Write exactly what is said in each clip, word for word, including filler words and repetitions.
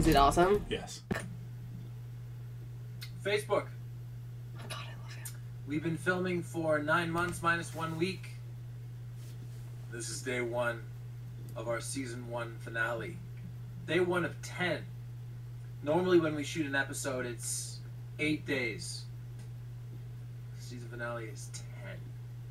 it awesome? Yes. Facebook. Oh, God, I love him. We've been filming for nine months minus one week. This is day one of our season one finale. Day one of ten. Normally when we shoot an episode, it's eight days. Season finale is ten.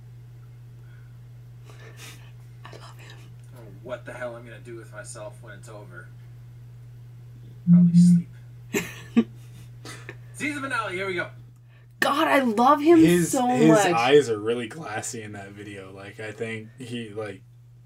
I love him. I don't know what the hell I'm going to do with myself when it's over. Probably sleep. Season finale, here we go. God, I love him his, so his much. His eyes are really glassy in that video. Like, I think he, like...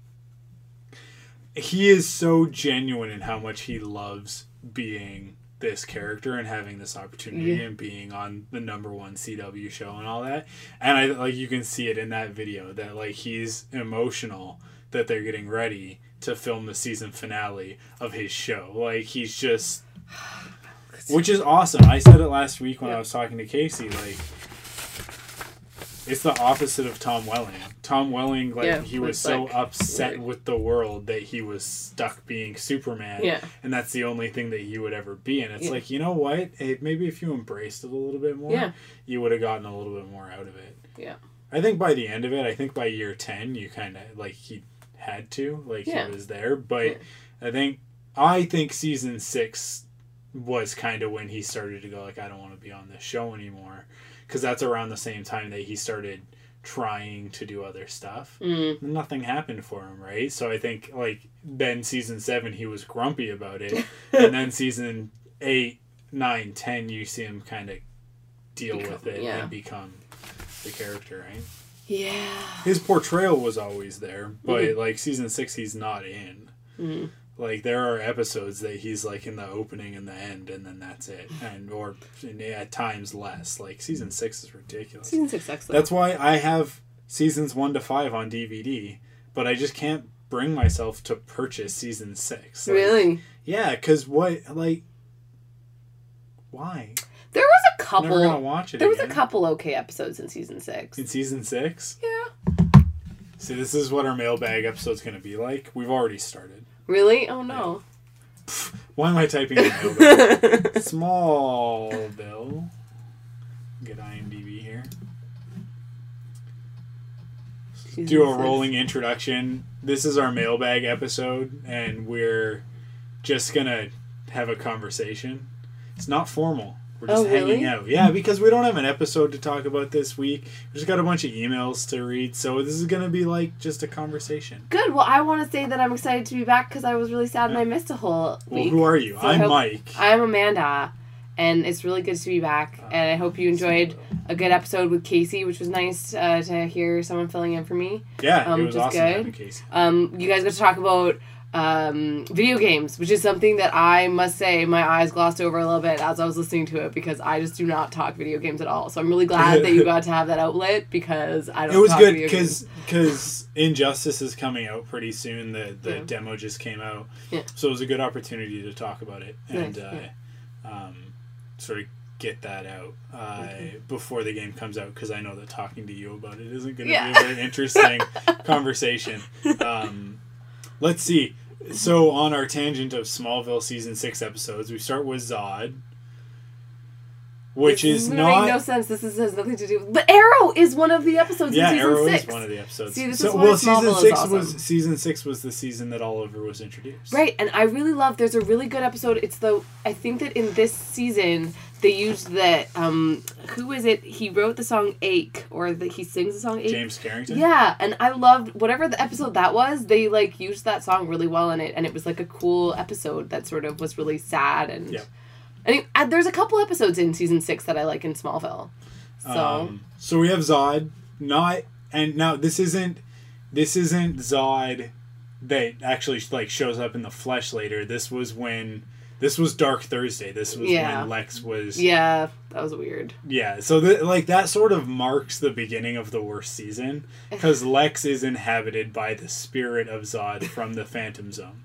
He is so genuine in how much he loves being this character and having this opportunity yeah. and being on the number one C W show and all that. And I like you can see it in that video that like he's emotional that they're getting ready to film the season finale of his show. Like he's just which is awesome. I said it last week when yeah. I was talking to Casey, like it's the opposite of Tom Welling. Tom Welling, like, yeah, he was so like, upset like, with the world that he was stuck being Superman. Yeah. And that's the only thing that he would ever be. And it's yeah. like, you know what? It, maybe if you embraced it a little bit more, yeah. you would have gotten a little bit more out of it. Yeah. I think by the end of it, I think by year ten, you kind of, like, he had to. Like, yeah. he was there. But yeah. I think, I think season six was kind of when he started to go, like, I don't want to be on this show anymore. Because that's around the same time that he started trying to do other stuff. Mm. Nothing happened for him, right? So I think, like, then season seven, he was grumpy about it. And then season eight, nine, ten, you see him kind of deal become, with it yeah. and become the character, right? Yeah. His portrayal was always there, but, mm. like, season six, he's not in. Mm. Like, there are episodes that he's, like, in the opening and the end, and then that's it. And or at times less. Like, season six is ridiculous. Season six sucks, though. That's why I have seasons one to five on D V D, but I just can't bring myself to purchase season six. Like, really? Yeah, because what, like, why? There was a couple. I'm never gonna watch it There again. was a couple okay episodes in season six. In season six? Yeah. See, this is what our mailbag episode's gonna be like. We've already started. Really? Oh, no. Yeah. Why am I typing in mailbag? Smallville. Get IMDb here. Season Do a six. rolling introduction. This is our mailbag episode, and we're just gonna have a conversation. It's not formal. We're just Oh, hanging really? out. Yeah, because we don't have an episode to talk about this week. We just got a bunch of emails to read, so this is gonna be like just a conversation. Good. Well, I want to say that I'm excited to be back because I was really sad and I missed a whole Well, week. who are you? So I I'm hope- Mike. I'm Amanda, and it's really good to be back. Uh, and I hope you enjoyed a good episode with Casey, which was nice uh, to hear someone filling in for me. Yeah, um, it was just awesome good. having Casey. Um, you guys got to talk about um, video games, which is something that I must say my eyes glossed over a little bit as I was listening to it because I just do not talk video games at all. So I'm really glad that you got to have that outlet because I don't. It was talk good video because games. because Injustice is coming out pretty soon. The the Yeah. demo just came out, Yeah. so it was a good opportunity to talk about it and Nice, uh, um, sort of get that out uh, Okay. before the game comes out because I know that talking to you about it isn't going to Yeah. be a very interesting conversation. Um, let's see. So on our tangent of Smallville season six episodes, we start with Zod, which This is make not. no sense. This is, has nothing to do. But Arrow is one of the episodes Yeah, in season Arrow six. is one of the episodes. See, this so, is why well, Smallville season is six awesome. was season six was the season that Oliver was introduced. Right, and I really love. There's a really good episode. It's the I think that in this season they used the um who is it? He wrote the song "Ache" or the, he sings the song "Ache." James Carrington. Yeah, and I loved whatever the episode that was. They like used that song really well in it, and it was like a cool episode that sort of was really sad and. Yep. And it, uh, there's a couple episodes in season six that I like in Smallville. So. Um, so we have Zod, not and now this isn't this isn't Zod that actually like shows up in the flesh later. This was when this was Dark Thursday. This was Yeah. when Lex was Yeah, that was weird. Yeah, so the, like that sort of marks the beginning of the worst season because Lex is inhabited by the spirit of Zod from the Phantom Zone.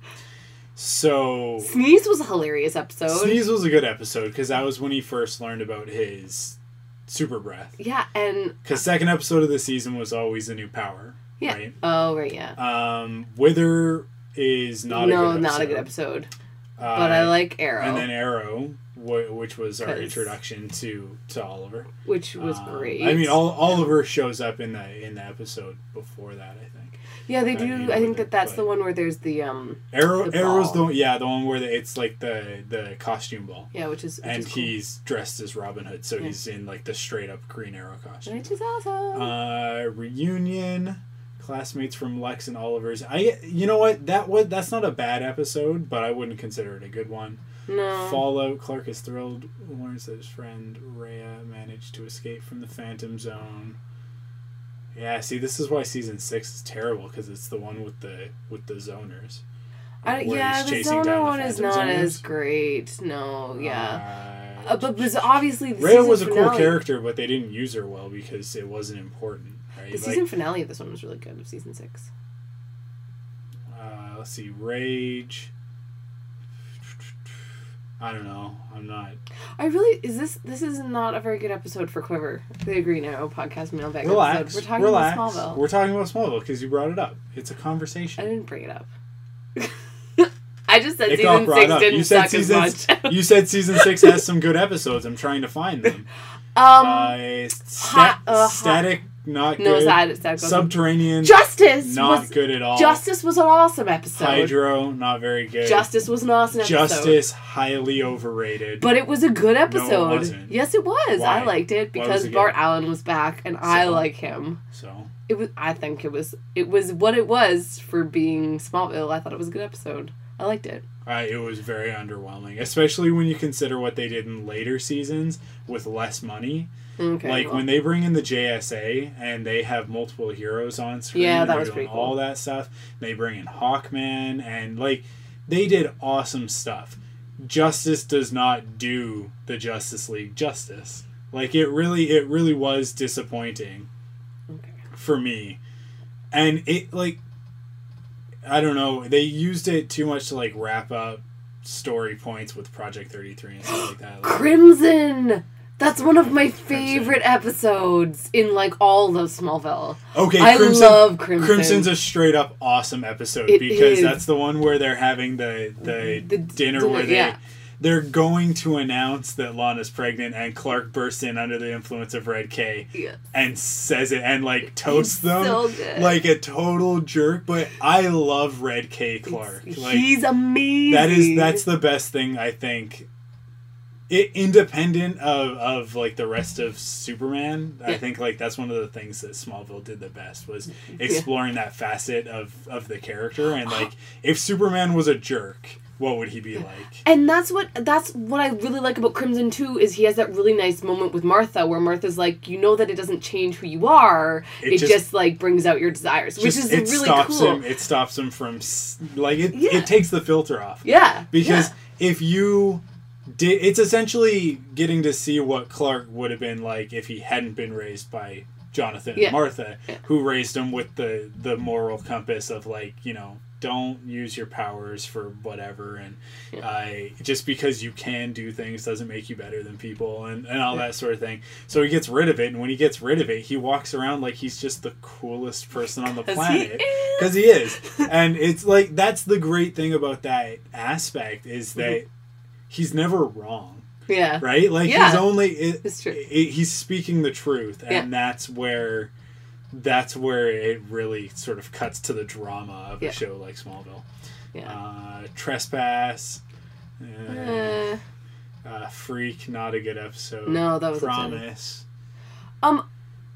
So Sneeze was a hilarious episode. Sneeze was a good episode because that was when he first learned about his super breath. Yeah, and Because second episode of the season was always a new power. yeah. Right? Oh, right, yeah. Um, Wither is not no, a good episode. not a good episode. Uh, but I like Arrow. And then Arrow, wh- which was our 'Cause- introduction to, to Oliver. Which was Um, great. I mean, Ol- Oliver shows up in the in the episode before that, I think. Yeah, they uh, do. you know, I think the- that that's but- the one where there's the um. Arrow, The Arrow's the ball. yeah the one where the, it's like the the costume ball, Yeah, which is which and is cool. he's dressed as Robin Hood, so Yeah. he's in like the straight up Green Arrow costume. Which is awesome. Uh, reunion, classmates from Lex and Oliver's. I you know what that was that's not a bad episode, but I wouldn't consider it a good one. no. Fallout. Clark is thrilled. Learns that his friend Rhea managed to escape from the Phantom Zone. Yeah, see, this is why season six is terrible, because it's the one with the with the zoners. I, where yeah, he's the chasing down Zoner the one is Phantom not Zoners. as great. No, yeah. Uh, Uh, but because obviously the Rhea season was a cool finale- character, but they didn't use her well because it wasn't important, right? The Like, season finale of this one was really good, of season six. uh, let's see, Rage. I don't know. I'm not. I really is this this is not a very good episode for Quiver, the Green Arrow podcast mailbag Relax. episode. We're talking relax. about Smallville. We're talking about Smallville because you brought it up. It's a I conversation. didn't bring it up. I just said It got season brought six up. didn't You said suck season. as much. You said season six has some good episodes. I'm trying to find them. um, uh, sta- hot- uh, hot- static, not no, good. sad. sad Subterranean, Justice not was good at all. Justice was an awesome episode. Hydro, not very good. Justice was an awesome episode. Justice, highly overrated. But it was a good episode. wasn't. Yes, it was. Why? I liked it Why was because it good? Bart Allen was back, and I So? like him. so It was. I think it was. It was what it was for being Smallville. I thought it was a good episode. I liked it. uh, it was very underwhelming, especially when you consider what they did in later seasons with less money. Okay. like well, when they bring in the J S A and they have multiple heroes on screen. Yeah, that they're was doing pretty cool. all that stuff. They bring in Hawkman and like they did awesome stuff. Justice does not do the Justice League justice. Like it really, it really was disappointing okay. for me, and it like I don't know. They used it too much to like wrap up story points with Project thirty-three and stuff like that. Like, Crimson. That's one of my favorite episodes in like all of Smallville. Okay, I Crimson, love Crimson. Crimson's a straight up awesome episode It because is. that's the one where they're having the the, The dinner, dinner, where they yeah. they're going to announce that Lana's pregnant and Clark bursts in under the influence of Red K Yeah. and says it and like toasts them so good. like a total jerk. But I love Red K Clark. It's- Like he's amazing. that is that's the best thing I think. It, independent of, of like the rest of Superman, I Yeah. think like that's one of the things that Smallville did the best was exploring that facet of, of the character and like if Superman was a jerk, what would he be like? And that's what that's what I really like about Crimson too is he has that really nice moment with Martha where Martha's like, you know that it doesn't change who you are. It It, just- just, like brings out your desires, which Just- is it really stops cool. him. It stops him from s- like it. Yeah. It takes the filter off. Yeah. Because yeah. if you did, it's essentially getting to see what Clark would have been like if he hadn't been raised by Jonathan and Yeah. Martha, Yeah. who raised him with the the moral compass of like, you know, don't use your powers for whatever, and Yeah. uh, just because you can do things doesn't make you better than people, and, and all Yeah. that sort of thing. So he gets rid of it, and when he gets rid of it, he walks around like he's just the coolest person on the 'Cause he planet. is. Because he is. And it's like, that's the great thing about that aspect is that he's never wrong. Yeah. Right? Like Yeah. he's only it, It's true. it- he's speaking the truth, and Yeah. that's where that's where it really sort of cuts to the drama of Yeah. a show like Smallville. Yeah. Uh, Trespass, uh, Uh, uh, Freak, not a good episode. No, that was Promise. um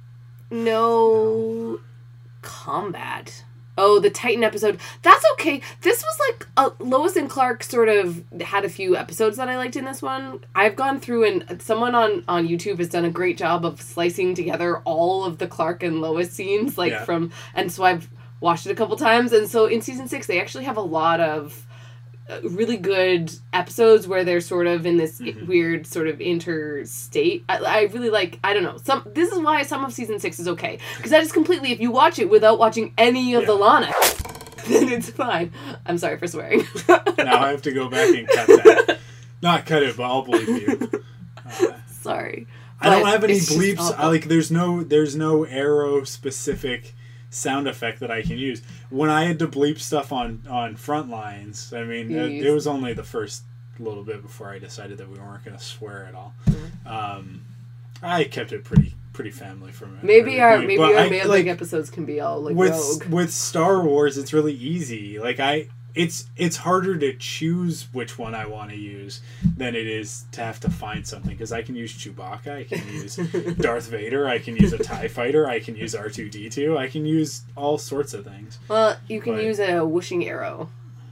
no combat. Oh, the Titan episode. That's okay. This was like uh, Lois and Clark sort of had a few episodes that I liked in this one. I've gone through and someone on, on YouTube has done a great job of slicing together all of the Clark and Lois scenes, like Yeah. from, and so I've watched it a couple times. And so in season six, they actually have a lot of uh, really good episodes where they're sort of in this Mhm. weird sort of interstate. I, I really like, I don't know, some, this is why some of season six is okay. Because that is completely, if you watch it without watching any of the Yeah. Lana, then it's fine. I'm sorry for swearing. Now I have to go back and cut that. Not cut it, but I'll believe you. Uh, Sorry. I don't But have any it's just bleeps. awful. I, like, there's no, there's no Arrow specific sound effect that I can use. When I had to bleep stuff on, on Frontlines, I mean, it, it was only the first little bit before I decided that we weren't going to swear at all. Mm-hmm. Um, I kept it pretty pretty family from it. Maybe our point. maybe but our I, Mailbag like, episodes can be all like with rogue. With Star Wars, it's really easy. Like I, it's it's harder to choose which one I want to use than it is to have to find something, because I can use Chewbacca, I can use Darth Vader, I can use a TIE fighter, I can use R two D two, I can use all sorts of things. Well, you can but, use a whooshing arrow.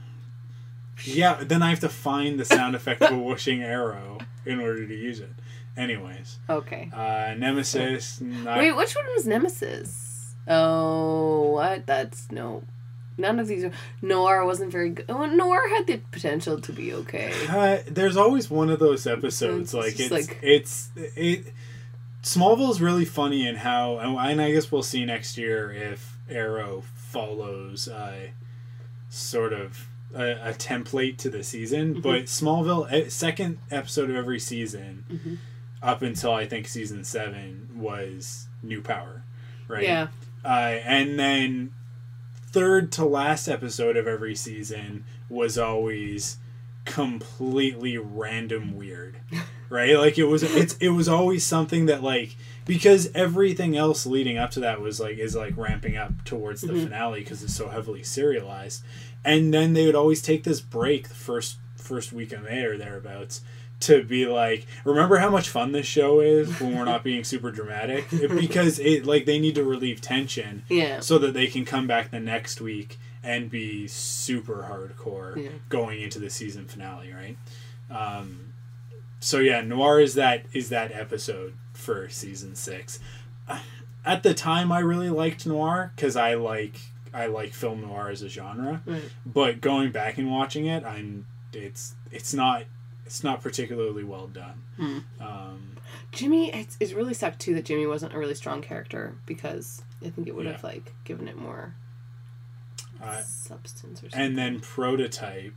Yeah, then I have to find the sound effect of a whooshing arrow in order to use it. Anyways. Okay. Uh, Nemesis. Not... Wait, which one was Nemesis? Oh, what? That's no. None of these are. Noir wasn't very good. Oh, Noir had the potential to be okay. Uh, there's always one of those episodes. It's like it's like... it's it. Smallville's really funny in how, and I guess we'll see next year if Arrow follows uh, sort of a, a template to the season. Mm-hmm. But Smallville, second episode of every season, mm-hmm. up until I think season seven, was New Power, right? Yeah. Uh, and then third to last episode of every season was always completely random weird, right? Like it was it's it was always something that, like, because everything else leading up to that was like is like ramping up towards the mm-hmm. finale because it's so heavily serialized, and then they would always take this break the first first week of May or thereabouts to be like, remember how much fun this show is when we're not being super dramatic? It, because it like they need to relieve tension, yeah, so that they can come back the next week and be super hardcore, yeah, going into the season finale, right? Um, so yeah, Noir is that is that episode for season six. At the time, I really liked Noir because I like I like film noir as a genre, right. But going back and watching it, I'm it's it's not. It's not particularly well done. Mm. Um, Jimmy, it's, it's really sucked too that Jimmy wasn't a really strong character, because I think it would yeah. have like given it more uh, substance or something. And then Prototype.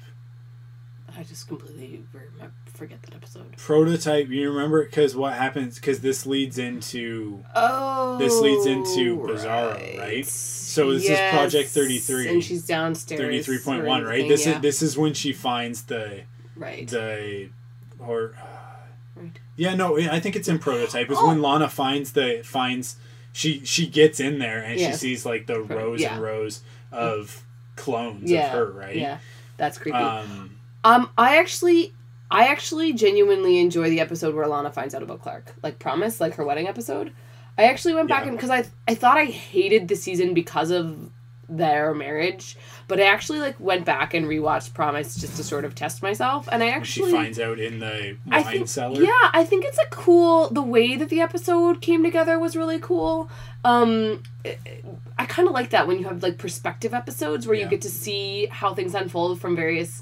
I just completely forget that episode. Prototype, you remember? Because what happens? Because this leads into. Oh. This leads into Bizarro, right? right? So this yes. is Project thirty-three, and she's downstairs. Thirty-three point one, right? This yeah. is this is when she finds the. Right. The, or, uh, right. Yeah, no, I think it's in Prototype. It's oh. when Lana finds the finds she she gets in there and yes. she sees like the rows yeah. and rows of clones yeah. of her, right? Yeah, that's creepy. Um, um, I actually, I actually genuinely enjoy the episode where Lana finds out about Clark, like Promise, like her wedding episode. I actually went back yeah. and because I I thought I hated the season because of their marriage, but I actually like went back and rewatched Promise just to sort of test myself, and I actually she finds out in the wine I think, cellar. Yeah, I think it's a cool. The way that the episode came together was really cool. Um, I kind of like that when you have like perspective episodes where yeah. you get to see how things unfold from various.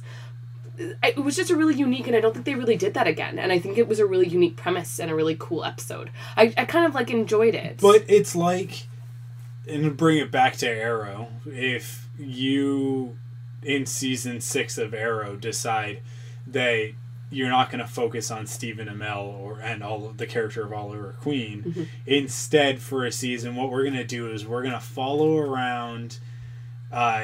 It was just a really unique, and I don't think they really did that again. And I think it was a really unique premise and a really cool episode. I I kind of like enjoyed it. But it's like. And to bring it back to Arrow, if you, in season six of Arrow, decide that you're not going to focus on Stephen Amell or and all of the character of Oliver Queen, mm-hmm. instead for a season, what we're going to do is we're going to follow around uh,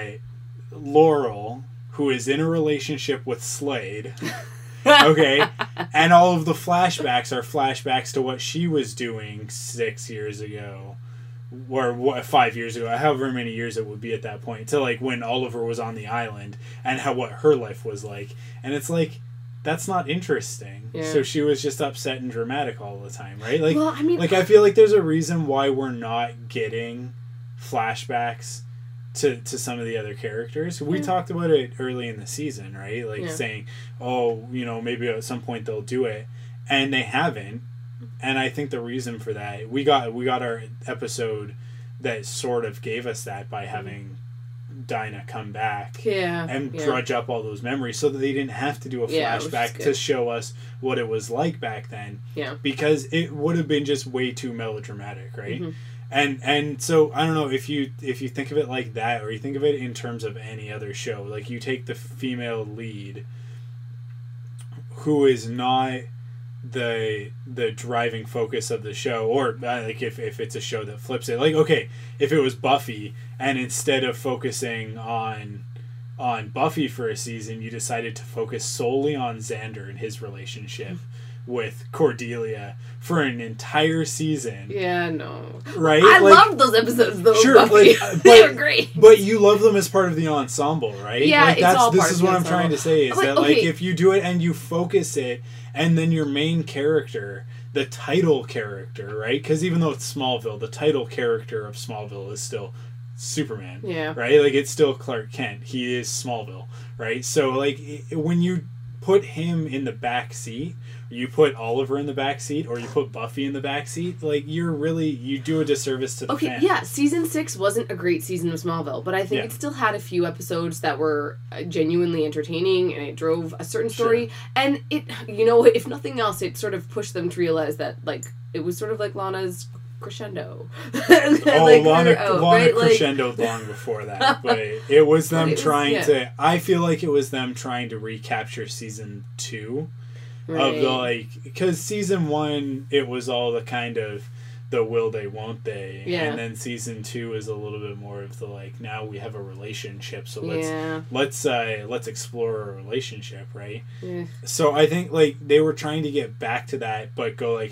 Laurel, who is in a relationship with Slade. Okay, and all of the flashbacks are flashbacks to what she was doing six years ago. Or what, five years ago, however many years it would be at that point, to like when Oliver was on the island and how what her life was like, and it's like that's not interesting. Yeah. So she was just upset and dramatic all the time, right? Like, well, I mean, like I feel like there's a reason why we're not getting flashbacks to to some of the other characters. We yeah. talked about it early in the season, right? Like yeah. saying, oh, you know, maybe at some point they'll do it, and they haven't. And I think the reason for that, we got we got our episode that sort of gave us that by having Dinah come back yeah, and yeah. drudge up all those memories so that they didn't have to do a yeah, flashback to show us what it was like back then. Yeah. Because it would have been just way too melodramatic, right? Mm-hmm. And and so I don't know if you if you think of it like that, or you think of it in terms of any other show, like you take the female lead who is not the the driving focus of the show, or uh, like if, if it's a show that flips it, like okay, if it was Buffy and instead of focusing on on Buffy for a season, you decided to focus solely on Xander and his relationship with Cordelia for an entire season. Yeah, no. Right? I like, loved those episodes though. Sure, Buffy. like, but, they were great. But you love them as part of the ensemble, right? Yeah, like it's that's all this part is of the what I'm ensemble. trying to say is But, that okay. like if you do it and you focus it, and then your main character, the title character, right? Because even though it's Smallville, the title character of Smallville is still Superman. Yeah. Right? Like it's still Clark Kent. He is Smallville, right? So like it, when you put him in the back seat, you put Oliver in the back seat, or you put Buffy in the back seat, like you're really you do a disservice to the Okay, fans. yeah, season six wasn't a great season of Smallville, but I think Yeah. it still had a few episodes that were uh, genuinely entertaining, and it drove a certain story. Sure. And it, you know, if nothing else, it sort of pushed them to realize that, like, it was sort of like Lana's crescendo. Oh, like, Lana, her out, Lana right? Like- crescendoed long before that, but it was them But it was- trying yeah. to. I feel like it was them trying to recapture season two of the like because season one it was all the kind of the will they won't they, Yeah. and then season two is a little bit more of the like now we have a relationship, so let's Yeah. let's uh let's explore a relationship, right? Yeah. So I think like they were trying to get back to that, but go like,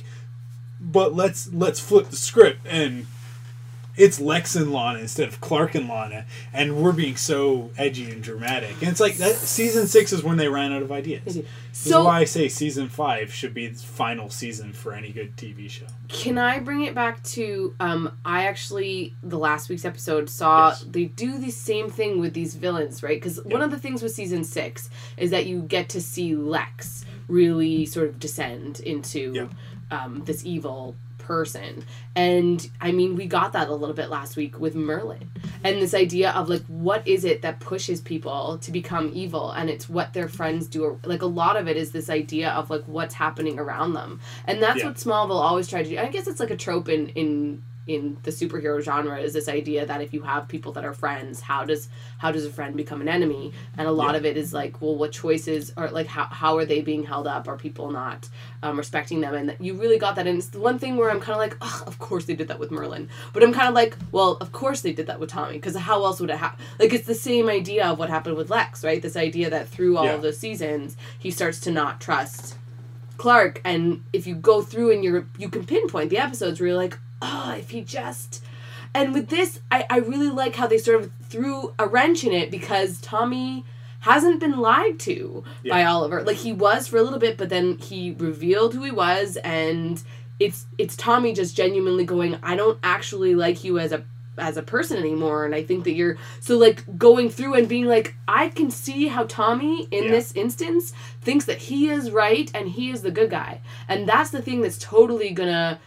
but let's let's flip the script and it's Lex and Lana instead of Clark and Lana, and we're being so edgy and dramatic. And it's like that season six is when they ran out of ideas. This So is why I say season five should be the final season for any good T V show. can I bring it back to um I actually the last week's episode saw Yes. they do the same thing with these villains, right? Because one Yeah. of the things with season six is that you get to see Lex really sort of descend into Yeah. um this evil person. And I mean, we got that a little bit last week with Merlin. And this idea of like, what is it that pushes people to become evil? And it's what their friends do. Like, a lot of it is this idea of like what's happening around them. And that's Yeah. what Smallville always tried to do. I guess it's like a trope in in in the superhero genre, is this idea that if you have people that are friends, how does how does a friend become an enemy? And a lot Yeah. of it is like, well, what choices are like how how are they being held up? Are people not um, respecting them? And you really got that. And it's the one thing where I'm kind of like, oh, of course they did that with Merlin. But I'm kind of like, well, of course they did that with Tommy, because how else would it happen? Like, it's the same idea of what happened with Lex, right? This idea that through all Yeah. of those seasons, he starts to not trust Clark. And if you go through and you're you can pinpoint the episodes where you're like, oh, if he just... And with this, I, I really like how they sort of threw a wrench in it, because Tommy hasn't been lied to Yeah. by Oliver. Like, he was for a little bit, but then he revealed who he was, and it's it's Tommy just genuinely going, I don't actually like you as a as a person anymore, and I think that you're... So, like, going through and being like, I can see how Tommy, in Yeah. this instance, thinks that he is right and he is the good guy. And that's the thing that's totally gonna...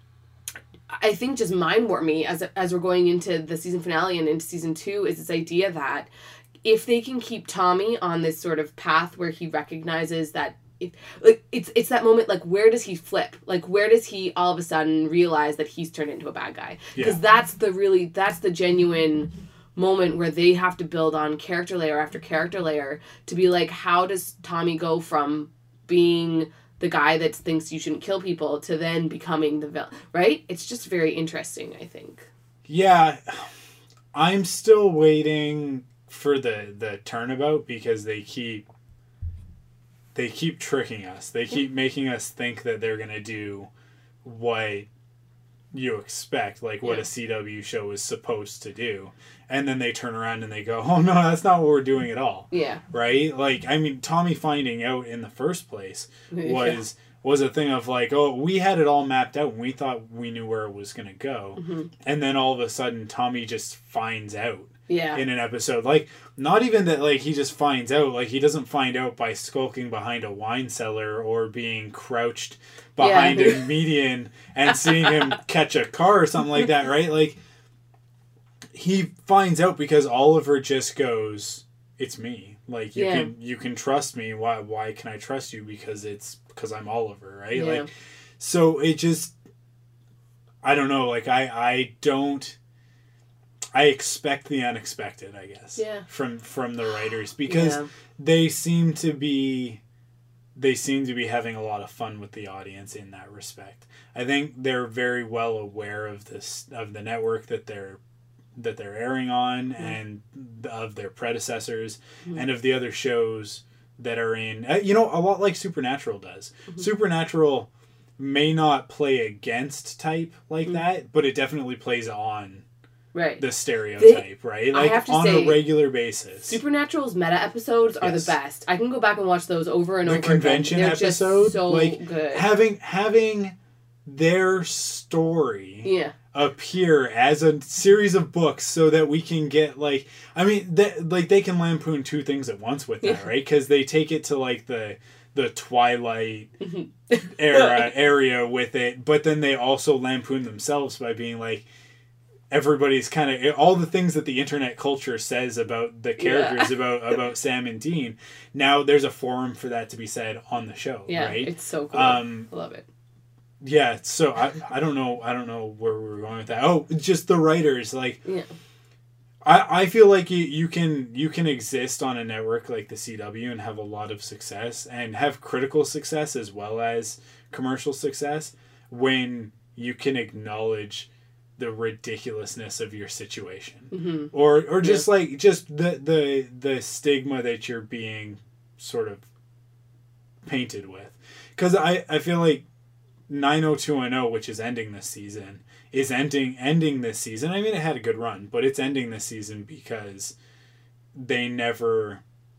I think just mind warp me as as we're going into the season finale and into season two, is this idea that if they can keep Tommy on this sort of path where he recognizes that if, like it's it's that moment, like, where does he flip? Like, where does he all of a sudden realize that he's turned into a bad guy? Because Yeah. that's the really that's the genuine moment where they have to build on character layer after character layer to be like, how does Tommy go from being the guy that thinks you shouldn't kill people to then becoming the villain, right? It's just very interesting, I think. Yeah, I'm still waiting for the the turnabout, because they keep they keep tricking us. They keep making us think that they're gonna do what you expect, like what Yeah. a C W show is supposed to do, and then they turn around and they go, "Oh no, that's not what we're doing at all." Yeah. Right? Like, I mean, Tommy finding out in the first place Yeah. was was a thing of like, oh, we had it all mapped out and we thought we knew where it was gonna go, Mm-hmm. and then all of a sudden Tommy just finds out Yeah. in an episode. Like, not even that, like, he just finds out. Like, he doesn't find out by skulking behind a wine cellar or being crouched behind Yeah. a median and seeing him catch a car or something like that, right? Like, he finds out because Oliver just goes, it's me. Like, you Yeah. can you can trust me. Why why can I trust you? Because it's because I'm Oliver, right? Yeah. Like, so it just, I don't know. Like, I I don't. I expect the unexpected, I guess. Yeah. From from the writers, because Yeah. they seem to be they seem to be having a lot of fun with the audience in that respect. I think they're very well aware of this, of the network that they're that they're airing on, mm-hmm. and of their predecessors, mm-hmm. and of the other shows that are in, you know, a lot like Supernatural does. Mm-hmm. Supernatural may not play against type like mm-hmm. that, but it definitely plays on right. the stereotype, the, right? Like, I have to on say, a regular basis. Supernatural's meta episodes are yes. the best. I can go back and watch those over and the over convention again. They're episode, just so like, good. Having, having their story... Yeah. appear as a series of books so that we can get, like, I mean, they, like, they can lampoon two things at once with that, yeah. right? Because they take it to, like, the the Twilight era area with it, but then they also lampoon themselves by being like, everybody's kind of, all the things that the internet culture says about the characters, yeah. about about Sam and Dean, now there's a forum for that to be said on the show, yeah, right? It's so cool. Um, I love it. Yeah, so I I don't know I don't know where we were going with that. Oh, just the writers, like, yeah. I, I feel like you, you can you can exist on a network like the C W and have a lot of success and have critical success as well as commercial success when you can acknowledge the ridiculousness of your situation, mm-hmm. or or just yeah. like just the the the stigma that you're being sort of painted with, because I I feel like nine oh two one oh, which is ending this season, is ending ending this season. I mean, it had a good run, but it's ending this season because they never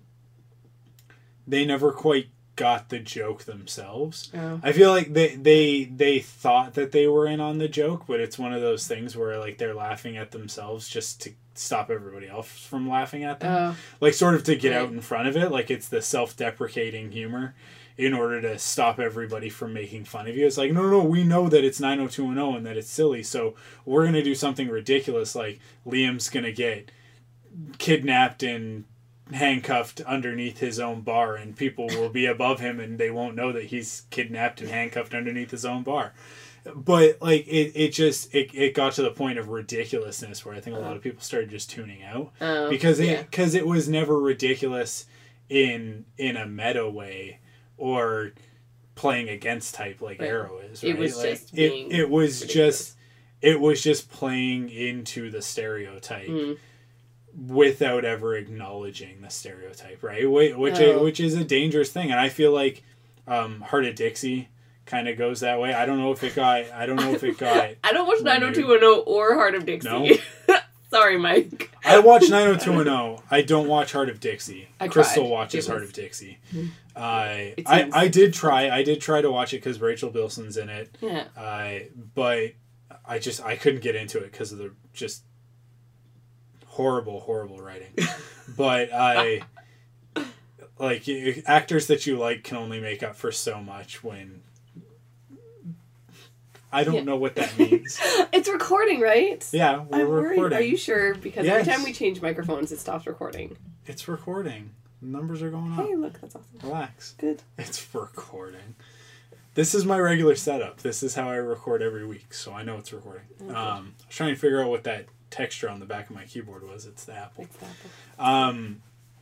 they never quite got the joke themselves. Oh. I feel like they they they thought that they were in on the joke, but it's one of those things where, like, they're laughing at themselves just to stop everybody else from laughing at them. Oh. Like, sort of to get right. out in front of it. Like, it's the self-deprecating humor in order to stop everybody from making fun of you. It's like, no, no, no, we know that it's nine oh two one oh and that it's silly, so we're going to do something ridiculous, like Liam's going to get kidnapped and handcuffed underneath his own bar, and people will be above him and they won't know that he's kidnapped and handcuffed underneath his own bar. But, like, it, it just, it, it got to the point of ridiculousness where I think a lot of people started just tuning out. Oh, because it, yeah. cause it was never ridiculous in in a meta way, or playing against type like right. Arrow is, right? It was like, just it, being it was ridiculous. just it was just playing into the stereotype mm. without ever acknowledging the stereotype, right? Which oh. which is a dangerous thing, and I feel like um, Heart of Dixie kind of goes that way. I don't know if it got. I don't know if it got. I don't watch nine oh two one oh or Heart of Dixie. No. Sorry, Mike. I watch nine oh two one oh. I don't watch Heart of Dixie. I Crystal tried. watches was... Heart of Dixie. Mm-hmm. Uh, I, I did try. I did try to watch it because Rachel Bilson's in it. Yeah. Uh, but I just I couldn't get into it because of the just horrible, horrible writing. But I like actors that you like can only make up for so much when. I don't yeah. know what that means. It's recording, right? Yeah, we're I'm worried. recording. Are you sure? Because yes. every time we change microphones, it stops recording. It's recording. The numbers are going up. Hey, look, that's awesome. Relax. Good. It's recording. This is my regular setup. This is how I record every week, so I know it's recording. Okay. Um, I was trying to figure out what that texture on the back of my keyboard was. It's the Apple. It's the Apple. Um...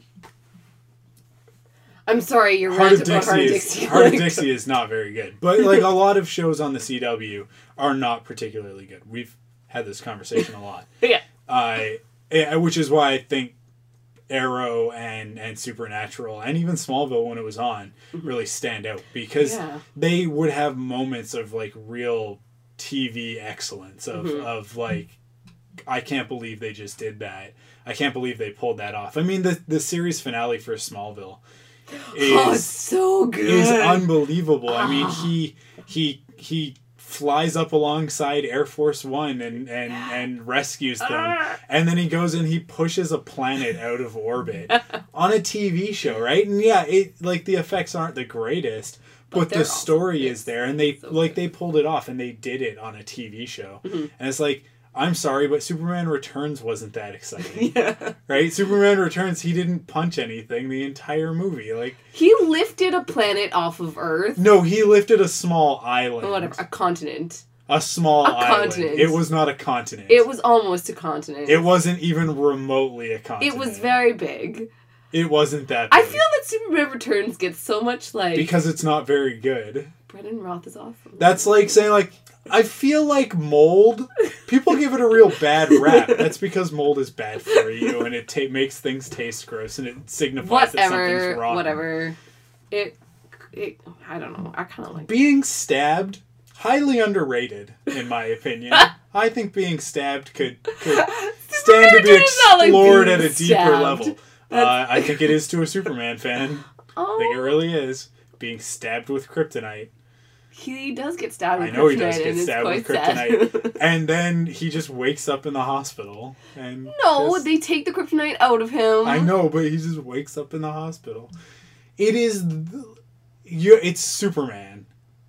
I'm sorry, you're Heart right of about Dixie Heart of is, Dixie. Heart of Dixie is not very good. But, like, a lot of shows on the C W are not particularly good. We've had this conversation a lot. Yeah. Uh, which is why I think Arrow and, and Supernatural, and even Smallville when it was on, really stand out. Because yeah. they would have moments of, like, real T V excellence. Of, mm-hmm. of like, I can't believe they just did that. I can't believe they pulled that off. I mean, the, the series finale for Smallville... Is, oh, it's so good. Is unbelievable. Oh. I mean, he he he flies up alongside Air Force One and and, and rescues them, ah. and then he goes and he pushes a planet out of orbit on a T V show, right? And yeah, it like the effects aren't the greatest, but, but the story awesome. is there, and they so like good. they pulled it off, and they did it on a T V show, mm-hmm. and it's like. I'm sorry, but Superman Returns wasn't that exciting. Yeah. Right? Superman Returns, he didn't punch anything the entire movie. Like he lifted a planet off of Earth. No, he lifted a small island. Or whatever, a continent. A small a island. Continent. It was not a continent. It was almost a continent. It wasn't even remotely a continent. It was very big. It wasn't that I big. feel that Superman Returns gets so much, like... Because it's not very good. Brendan Roth is awesome. That's like saying, like, I feel like Mold, people give it a real bad rap. That's because mold is bad for you, and it ta- makes things taste gross, and it signifies whatever, that something's wrong. Whatever. It, it, I don't know. I kind of like Being stabbed, highly underrated, in my opinion. I think being stabbed could, could stand to be explored like at a deeper stabbed. level. Uh, I think it is to a Superman fan. Oh. I think it really is. Being stabbed with kryptonite. He does get stabbed with kryptonite. I know he does get stabbed with kryptonite. Sad. And then he just wakes up in the hospital. And no, just, they take the kryptonite out of him. I know, but he just wakes up in the hospital. It is... You, it's Superman.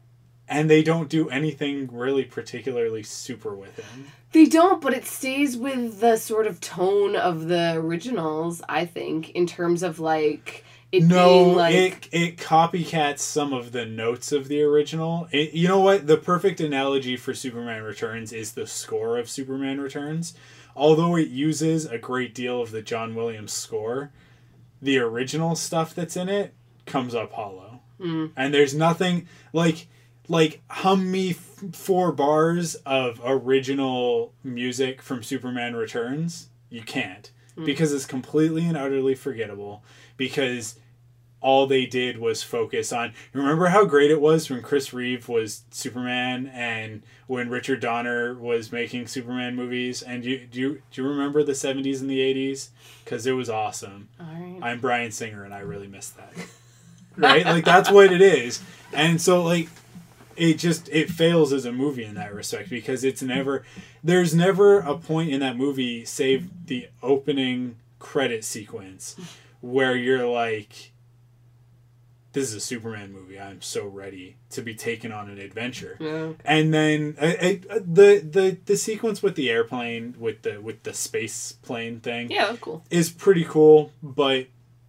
And they don't do anything really particularly super with him. They don't, but it stays with the sort of tone of the originals, I think, in terms of, like... It no, being like... it it copycats some of the notes of the original. It, you know what? The perfect analogy for Superman Returns is the score of Superman Returns. Although it uses a great deal of the John Williams score, the original stuff that's in it comes up hollow. Mm. And there's nothing... Like, like hum me f- four bars of original music from Superman Returns. You can't. Mm. Because it's completely and utterly forgettable. Because... all they did was focus on... Remember how great it was when Chris Reeve was Superman and when Richard Donner was making Superman movies? And do you, do you, do you remember the seventies and the eighties? Because it was awesome. All right. I'm Bryan Singer and I really miss that. Right? Like, that's what it is. And so, like, it just... It fails as a movie in that respect because it's never... There's never a point in that movie, save the opening credit sequence, where you're like... This is a Superman movie. I'm so ready to be taken on an adventure. Yeah. And then uh, uh, the the the sequence with the airplane, with the with the space plane thing, yeah, that's cool. Is pretty cool. But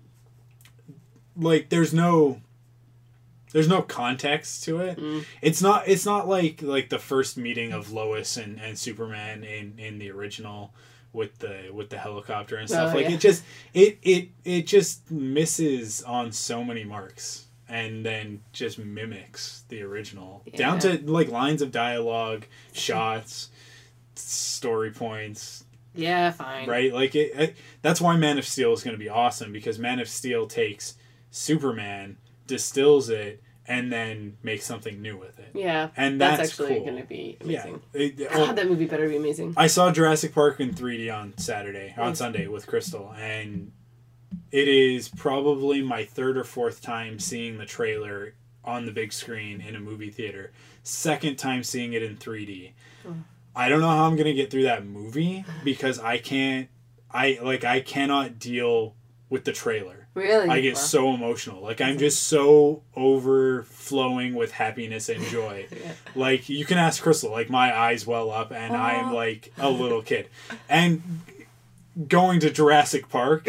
like, there's no there's no context to it. Mm. It's not it's not like like the first meeting of Lois and, and Superman in, in the original. With the with the helicopter and stuff. Oh, like yeah. it just it, it it just misses on so many marks and then just mimics the original. Yeah. Down to like lines of dialogue, shots, story points. Yeah, fine. Right? Like it, it that's why Man of Steel is gonna be awesome, because Man of Steel takes Superman, distills it, and then make something new with it. Yeah, and that's, that's actually cool. going to be amazing. Yeah, it, God, that movie better be amazing. I saw Jurassic Park in three D on Saturday, on Nice. Sunday with Crystal, and it is probably my third or fourth time seeing the trailer on the big screen in a movie theater. Second time seeing it in three D. Oh. I don't know how I'm going to get through that movie because I can't, I like I cannot deal with the trailer. Really? I get Wow. so emotional. Like, I'm just so overflowing with happiness and joy. Yeah. Like, you can ask Crystal. Like, my eyes well up, and I am like a little kid. And going to Jurassic Park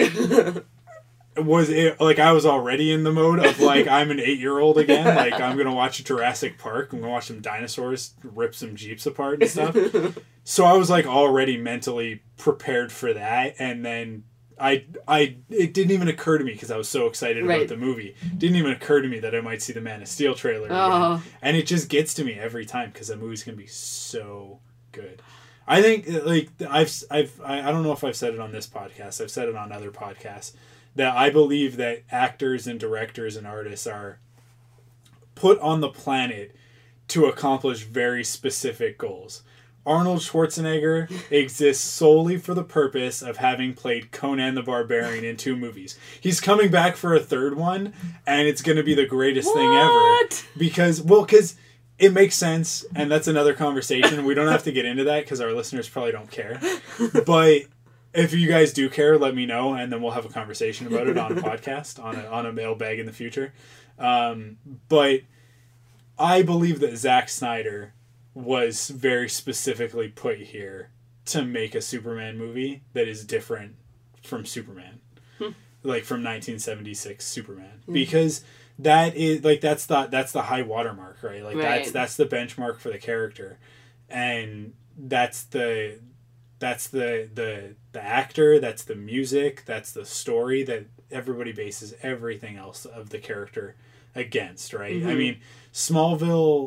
was it like I was already in the mode of like I'm an eight-year-old again. Like, I'm gonna watch Jurassic Park. I'm gonna watch some dinosaurs rip some jeeps apart and stuff. So I was like already mentally prepared for that, and then. I, I, it didn't even occur to me because I was so excited right. about the movie. It didn't even occur to me that I might see the Man of Steel trailer again. Oh. And it just gets to me every time because the movie's gonna be so good. I think like I've, I've, I, I don't know if I've said it on this podcast. I've said it on other podcasts that I believe that actors and directors and artists are put on the planet to accomplish very specific goals. Arnold Schwarzenegger exists solely for the purpose of having played Conan the Barbarian in two movies. He's coming back for a third one, and it's going to be the greatest what? thing ever. Because, well, because it makes sense, and that's another conversation. We don't have to get into that because our listeners probably don't care. But if you guys do care, let me know, and then we'll have a conversation about it on a podcast, on a, on a mailbag in the future. Um, but I believe that Zack Snyder was very specifically put here to make a Superman movie that is different from Superman. Hmm. Like from nineteen seventy-six Superman. Hmm. Because that is like that's the that's the high watermark, right? Like right. that's that's the benchmark for the character. And that's the that's the the the actor, that's the music, that's the story that everybody bases everything else of the character against, right? Mm-hmm. I mean, Smallville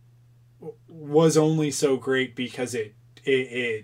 was only so great because it it it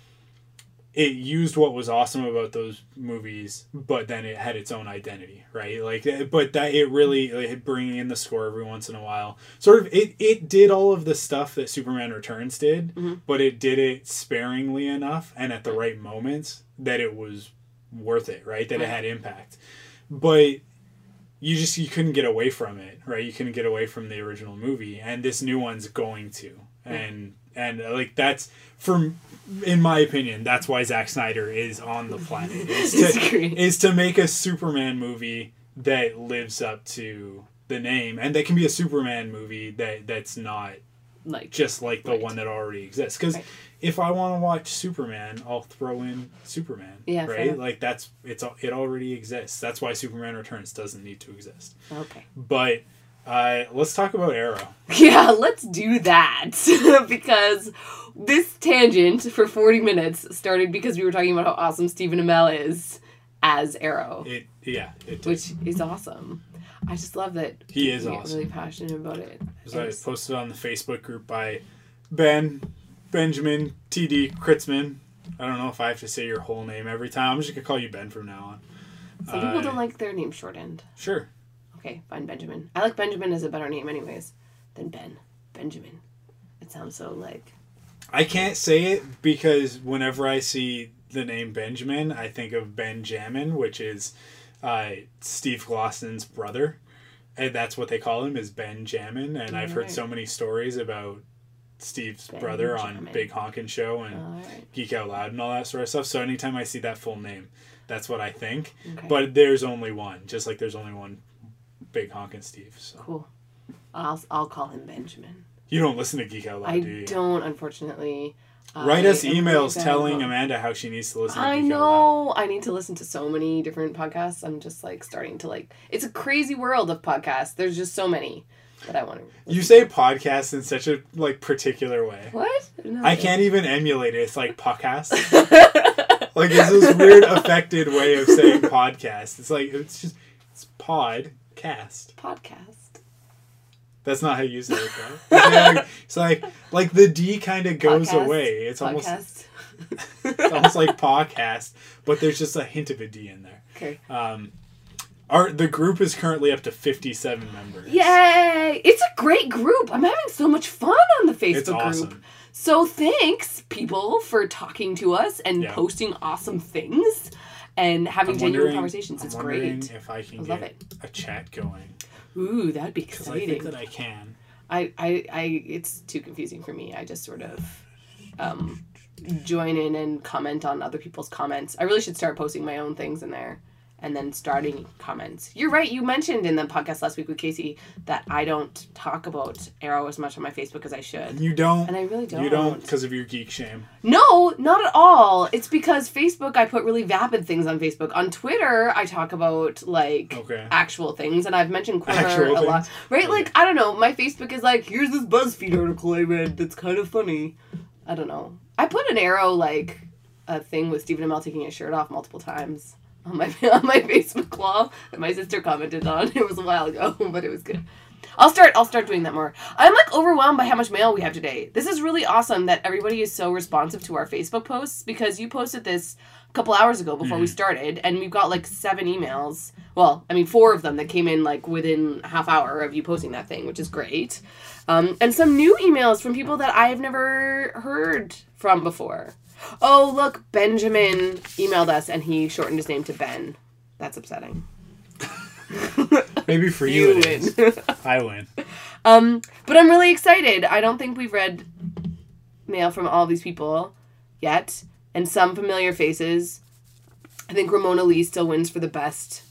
it used what was awesome about those movies, but then it had its own identity, right? Like, but that it really like, bringing in the score every once in a while, sort of it it did all of the stuff that Superman Returns did, mm-hmm. but it did it sparingly enough and at the right moments that it was worth it, right? That right. it had impact, but you just you couldn't get away from it, right? You couldn't get away from the original movie, and this new one's going to, and and uh, like that's from, in my opinion, that's why Zack Snyder is on the planet is to is to make a Superman movie that lives up to the name, and that can be a Superman movie that that's not like just like the right. one that already exists. Because right. if I want to watch Superman, I'll throw in Superman. Yeah, right. Like that's it's it already exists. That's why Superman Returns doesn't need to exist. Okay. But uh, let's talk about Arrow. Yeah, let's do that because this tangent for forty minutes started because we were talking about how awesome Stephen Amell is as Arrow. It yeah, it which is awesome. I just love that he is we awesome. Get really passionate about it. So I posted on the Facebook group by Ben Benjamin T D Kritzman. I don't know if I have to say your whole name every time. I'm just gonna call you Ben from now on. Some uh, people don't like their name shortened. Sure. Okay, fine, Benjamin. I like Benjamin as a better name, anyways, than Ben. Benjamin. It sounds so like. I can't say it because whenever I see the name Benjamin, I think of Benjamin, which is uh, Steve Glossen's brother, and that's what they call him, is Benjamin. And All I've heard right. so many stories about Steve's Benjamin. brother on Big Honkin' Show and right. Geek Out Loud and all that sort of stuff. So anytime I see that full name, that's what I think. Okay. But there's only one, just like there's only one Big Honkin' Steve. So. Cool. I'll I'll call him Benjamin. You don't listen to Geek Out Loud, I do you? I don't, unfortunately. Write us emails telling Amanda how she needs to listen to I Geek Out know. Loud. I need to listen to so many different podcasts. I'm just like starting to like... It's a crazy world of podcasts. There's just so many that I want to... You say podcast in such a like particular way. What? No, I can't even emulate it. It's like podcast. Like it's this weird affected way of saying podcast. It's like, it's just... It's podcast. Podcast. That's not how you say it, though. It's like, it's like, like the D kind of goes podcast. away. It's almost, podcast. It's almost like podcast, but there's just a hint of a D in there. Okay. Um, our the group is currently up to fifty-seven members. Yay! It's a great group. I'm having so much fun on the Facebook it's awesome. group. So thanks, people, for talking to us and yeah. posting awesome things and having I'm genuine conversations. I'm it's great. If I can I get love it. a chat going. Ooh, that'd be Because exciting. I think that I can. I, I, I, it's too confusing for me. I just sort of um, join in and comment on other people's comments. I really should start posting my own things in there and then starting comments. You're right. You mentioned in the podcast last week with Casey that I don't talk about Arrow as much on my Facebook as I should. You don't. And I really don't. You don't because of your geek shame. No, not at all. It's because Facebook, I put really vapid things on Facebook. On Twitter, I talk about, like, okay. actual things. And I've mentioned Quitter actual a lot. Things? Right? Okay. Like, I don't know. My Facebook is like, here's this BuzzFeed article I read that's kind of funny. I don't know. I put an Arrow, like, a thing with Stephen Amell taking his shirt off multiple times. On my on my Facebook wall that my sister commented on. It was a while ago, but it was good. I'll start I'll start doing that more. I'm like overwhelmed by how much mail we have today. This is really awesome that everybody is so responsive to our Facebook posts because you posted this a couple hours ago before mm-hmm. we started and we've got like seven emails. Well, I mean four of them that came in like within a half hour of you posting that thing, which is great. Um, and some new emails from people that I've never heard from before. Oh, look, Benjamin emailed us and he shortened his name to Ben. That's upsetting. Maybe for you, you it win. is. I win. Um, but I'm really excited. I don't think we've read mail from all these people yet. And some familiar faces. I think Ramona Lee still wins for the best.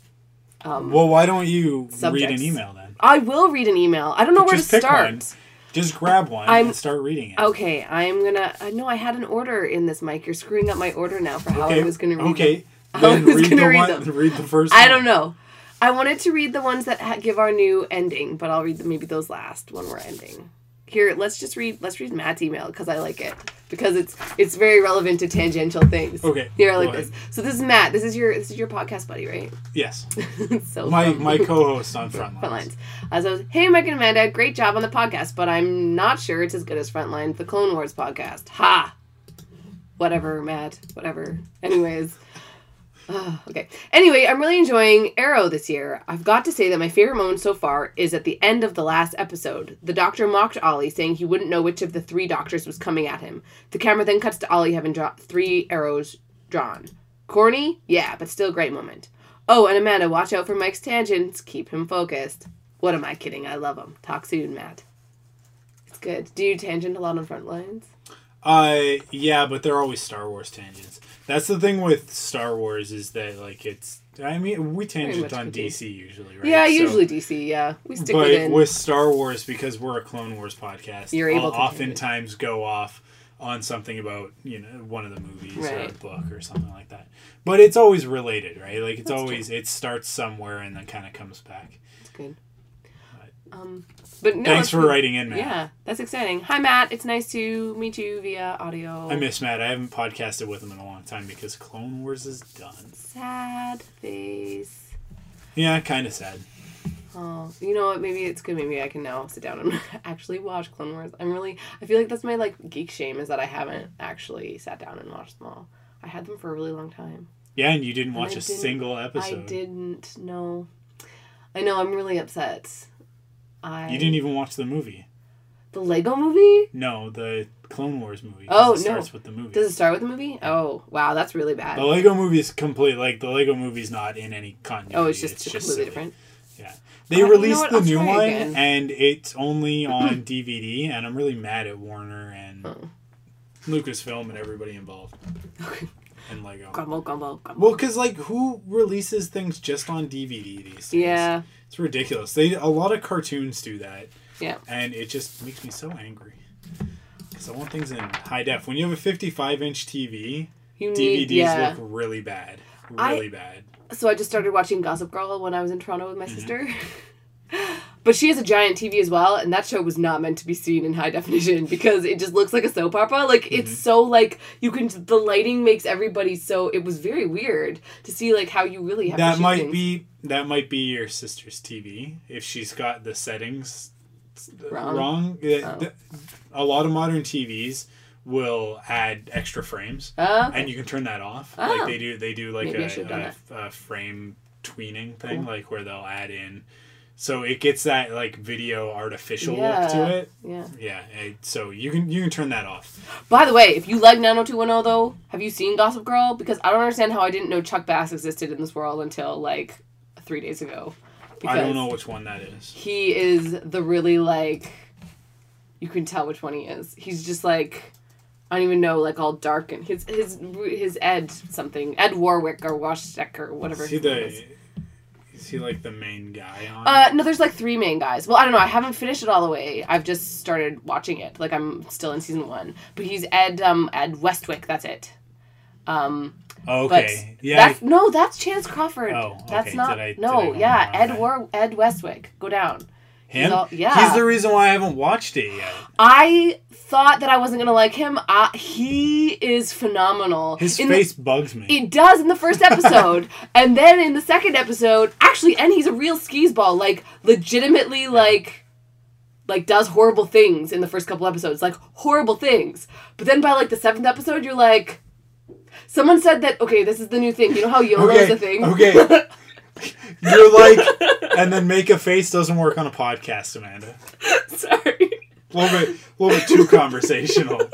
Um, well, why don't you subjects. read an email then? I will read an email. I don't know where Just to pick start. One. Just grab one I'm, and start reading it. Okay, I'm gonna... I know I had an order in this, Mike. You're screwing up my order now for how okay. I was going to read okay. them. How I was going to read one, them. Read the first I one. don't know. I wanted to read the ones that ha- give our new ending, but I'll read the, maybe those last when we're ending. Here, let's just read. Let's read Matt's email because I like it because it's it's very relevant to tangential things. Okay. Here, I like go this. ahead. So this is Matt. This is your this is your podcast buddy, right? Yes. so My from- my co-host on Frontlines. Frontlines. As I was, hey, Mike and Amanda, great job on the podcast, but I'm not sure it's as good as Frontline, the Clone Wars podcast. Ha! Whatever, Matt. Whatever. Anyways. Uh, okay. Anyway, I'm really enjoying Arrow this year. I've got to say that my favorite moment so far is at the end of the last episode. The Doctor mocked Ollie, saying he wouldn't know which of the three Doctors was coming at him. The camera then cuts to Ollie having dra- three arrows drawn. Corny? Yeah, but still a great moment. Oh, and Amanda, watch out for Mike's tangents. Keep him focused. What am I kidding? I love him. Talk soon, Matt. It's good. Do you tangent a lot on Frontlines? Uh, yeah, but they're always Star Wars tangents. That's the thing with Star Wars is that, like, it's... I mean, we tangent much on critique. D C usually, right? Yeah, So- usually D C, yeah. We stick But within. with Star Wars, because we're a Clone Wars podcast, You're able I'll to oftentimes go off on something about, you know, one of the movies or a Right. book or something like that. But it's always related, right? Like, it's That's always... It starts somewhere and then kind of comes back. It's good. But- Um, but no, Thanks it's for good. writing in, Matt. Yeah, that's exciting. Hi, Matt. It's nice to meet you via audio. I miss Matt. I haven't podcasted with him in a long time because Clone Wars is done. Sad face. Yeah, kind of sad. Oh, you know what? Maybe it's good. Maybe I can now sit down and actually watch Clone Wars. I'm really... I feel like that's my, like, geek shame is that I haven't actually sat down and watched them all. I had them for a really long time. Yeah, and you didn't And watch I a didn't- single episode. I didn't know. I know, I'm really upset. I You didn't even watch the movie. The Lego movie? No, the Clone Wars movie. 'cause Oh, it starts no. with the movie. Does it start with the movie? Oh, wow, that's really bad. The Lego movie is complete. Like, the Lego movie's not in any continuity. Oh, it's just completely silly. different. Yeah. They Uh, you know released what? the I'll new try one, again. and it's only on D V D, and I'm really mad at Warner and Oh. Lucasfilm and everybody involved. And Lego. Gumbo, gumbo, gumbo. Well, because, like, who releases things just on D V D these days? Yeah. It's ridiculous. They A lot of cartoons do that. Yeah. And it just makes me so angry. Because I want things in high def. When you have a fifty-five inch T V, You need, D V Ds yeah. look really bad. I- Really bad. So I just started watching Gossip Girl when I was in Toronto with my Mm-hmm. sister. But she has a giant T V as well, and that show was not meant to be seen in high definition because it just looks like a soap opera. Like, Mm-hmm. it's so, like, you can... The lighting makes everybody so... It was very weird to see, like, how you really have to That shoot might things. be that might be your sister's T V if she's got the settings Wrong. wrong. Uh, Oh. th- A lot of modern T Vs will add extra frames, Oh, okay. and you can turn that off. Oh. Like they do, they do like Maybe I a, should've done a, a frame tweening thing, Cool. like where they'll add in, so it gets that like video artificial Yeah. look to it. Yeah. Yeah, it, so you can you can turn that off. By the way, if you like nine oh two one oh, though, have you seen Gossip Girl? Because I don't understand how I didn't know Chuck Bass existed in this world until, like, three days ago. I don't Because know which one that is. He is the really, like... You can tell which one he is. He's just, like... I don't even know, like, all dark and... His his his Ed something. Ed Warwick or Washtek or whatever Is he his name the? is. Is he like the main guy on? Uh, no, there's, like, three main guys. Well, I don't know. I haven't finished it all the way. I've just started watching it. Like, I'm still in season one. But he's Ed, um, Ed Westwick. That's it. Um... Okay. But Yeah. That's, no, that's Chance Crawford. Oh, That's okay. not. Did I- did I no, go yeah, wrong? Ed Okay. War, Ed Westwick. Go down. Him? He's all- yeah. He's the reason why I haven't watched it yet. I thought that I wasn't gonna like him. Uh, he is phenomenal. His In the- face bugs me. It does in the first episode, and then in the second episode, actually, and he's a real skis ball. Like, legitimately, like, like does horrible things in the first couple episodes, like horrible things. But then by like the seventh episode, you're like. Someone said that, okay, this is the new thing. You know how YOLO okay. is a thing? Okay. You're like, and then make a face doesn't work on a podcast, Amanda. Sorry. A little bit, a little bit too conversational.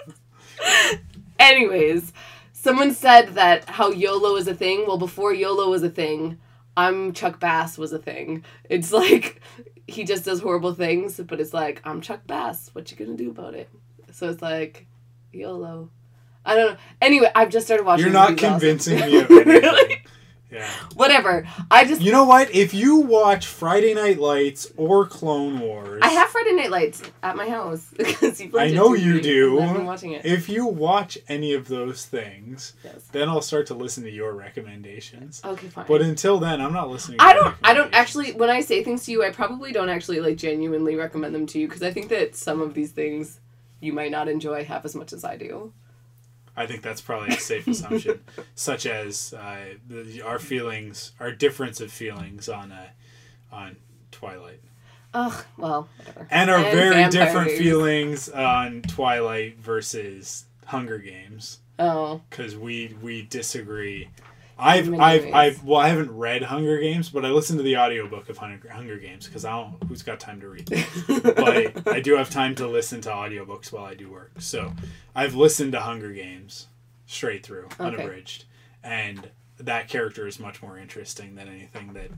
Anyways, someone said that how YOLO is a thing. Well, before YOLO was a thing, I'm Chuck Bass was a thing. It's like, he just does horrible things, but it's like, I'm Chuck Bass. What you gonna do about it? So it's like, YOLO. I don't know. Anyway, I've just started watching. You're not movies also. convincing me of anything. Really? Yeah. Whatever. I just... You know what? If you watch Friday Night Lights or Clone Wars... I have Friday Night Lights at my house. because you I know you do. I've been watching it. If you watch any of those things, yes. then I'll start to listen to your recommendations. Okay, fine. But until then, I'm not listening to I your don't, I don't actually... When I say things to you, I probably don't actually, like, genuinely recommend them to you. Because I think that some of these things you might not enjoy half as much as I do. I think that's probably a safe assumption, such as uh, the, our feelings, our difference of feelings on uh, on Twilight. Ugh, well, whatever. And our and very vampires. different feelings on Twilight versus Hunger Games. Oh. Because we we disagree. I've many I've ways. I've well I haven't read Hunger Games, but I listened to the audiobook of Hunger, Hunger Games because I don't who's got time to read them. But I do have time to listen to audiobooks while I do work. So I've listened to Hunger Games straight through, okay. unabridged, and that character is much more interesting than anything that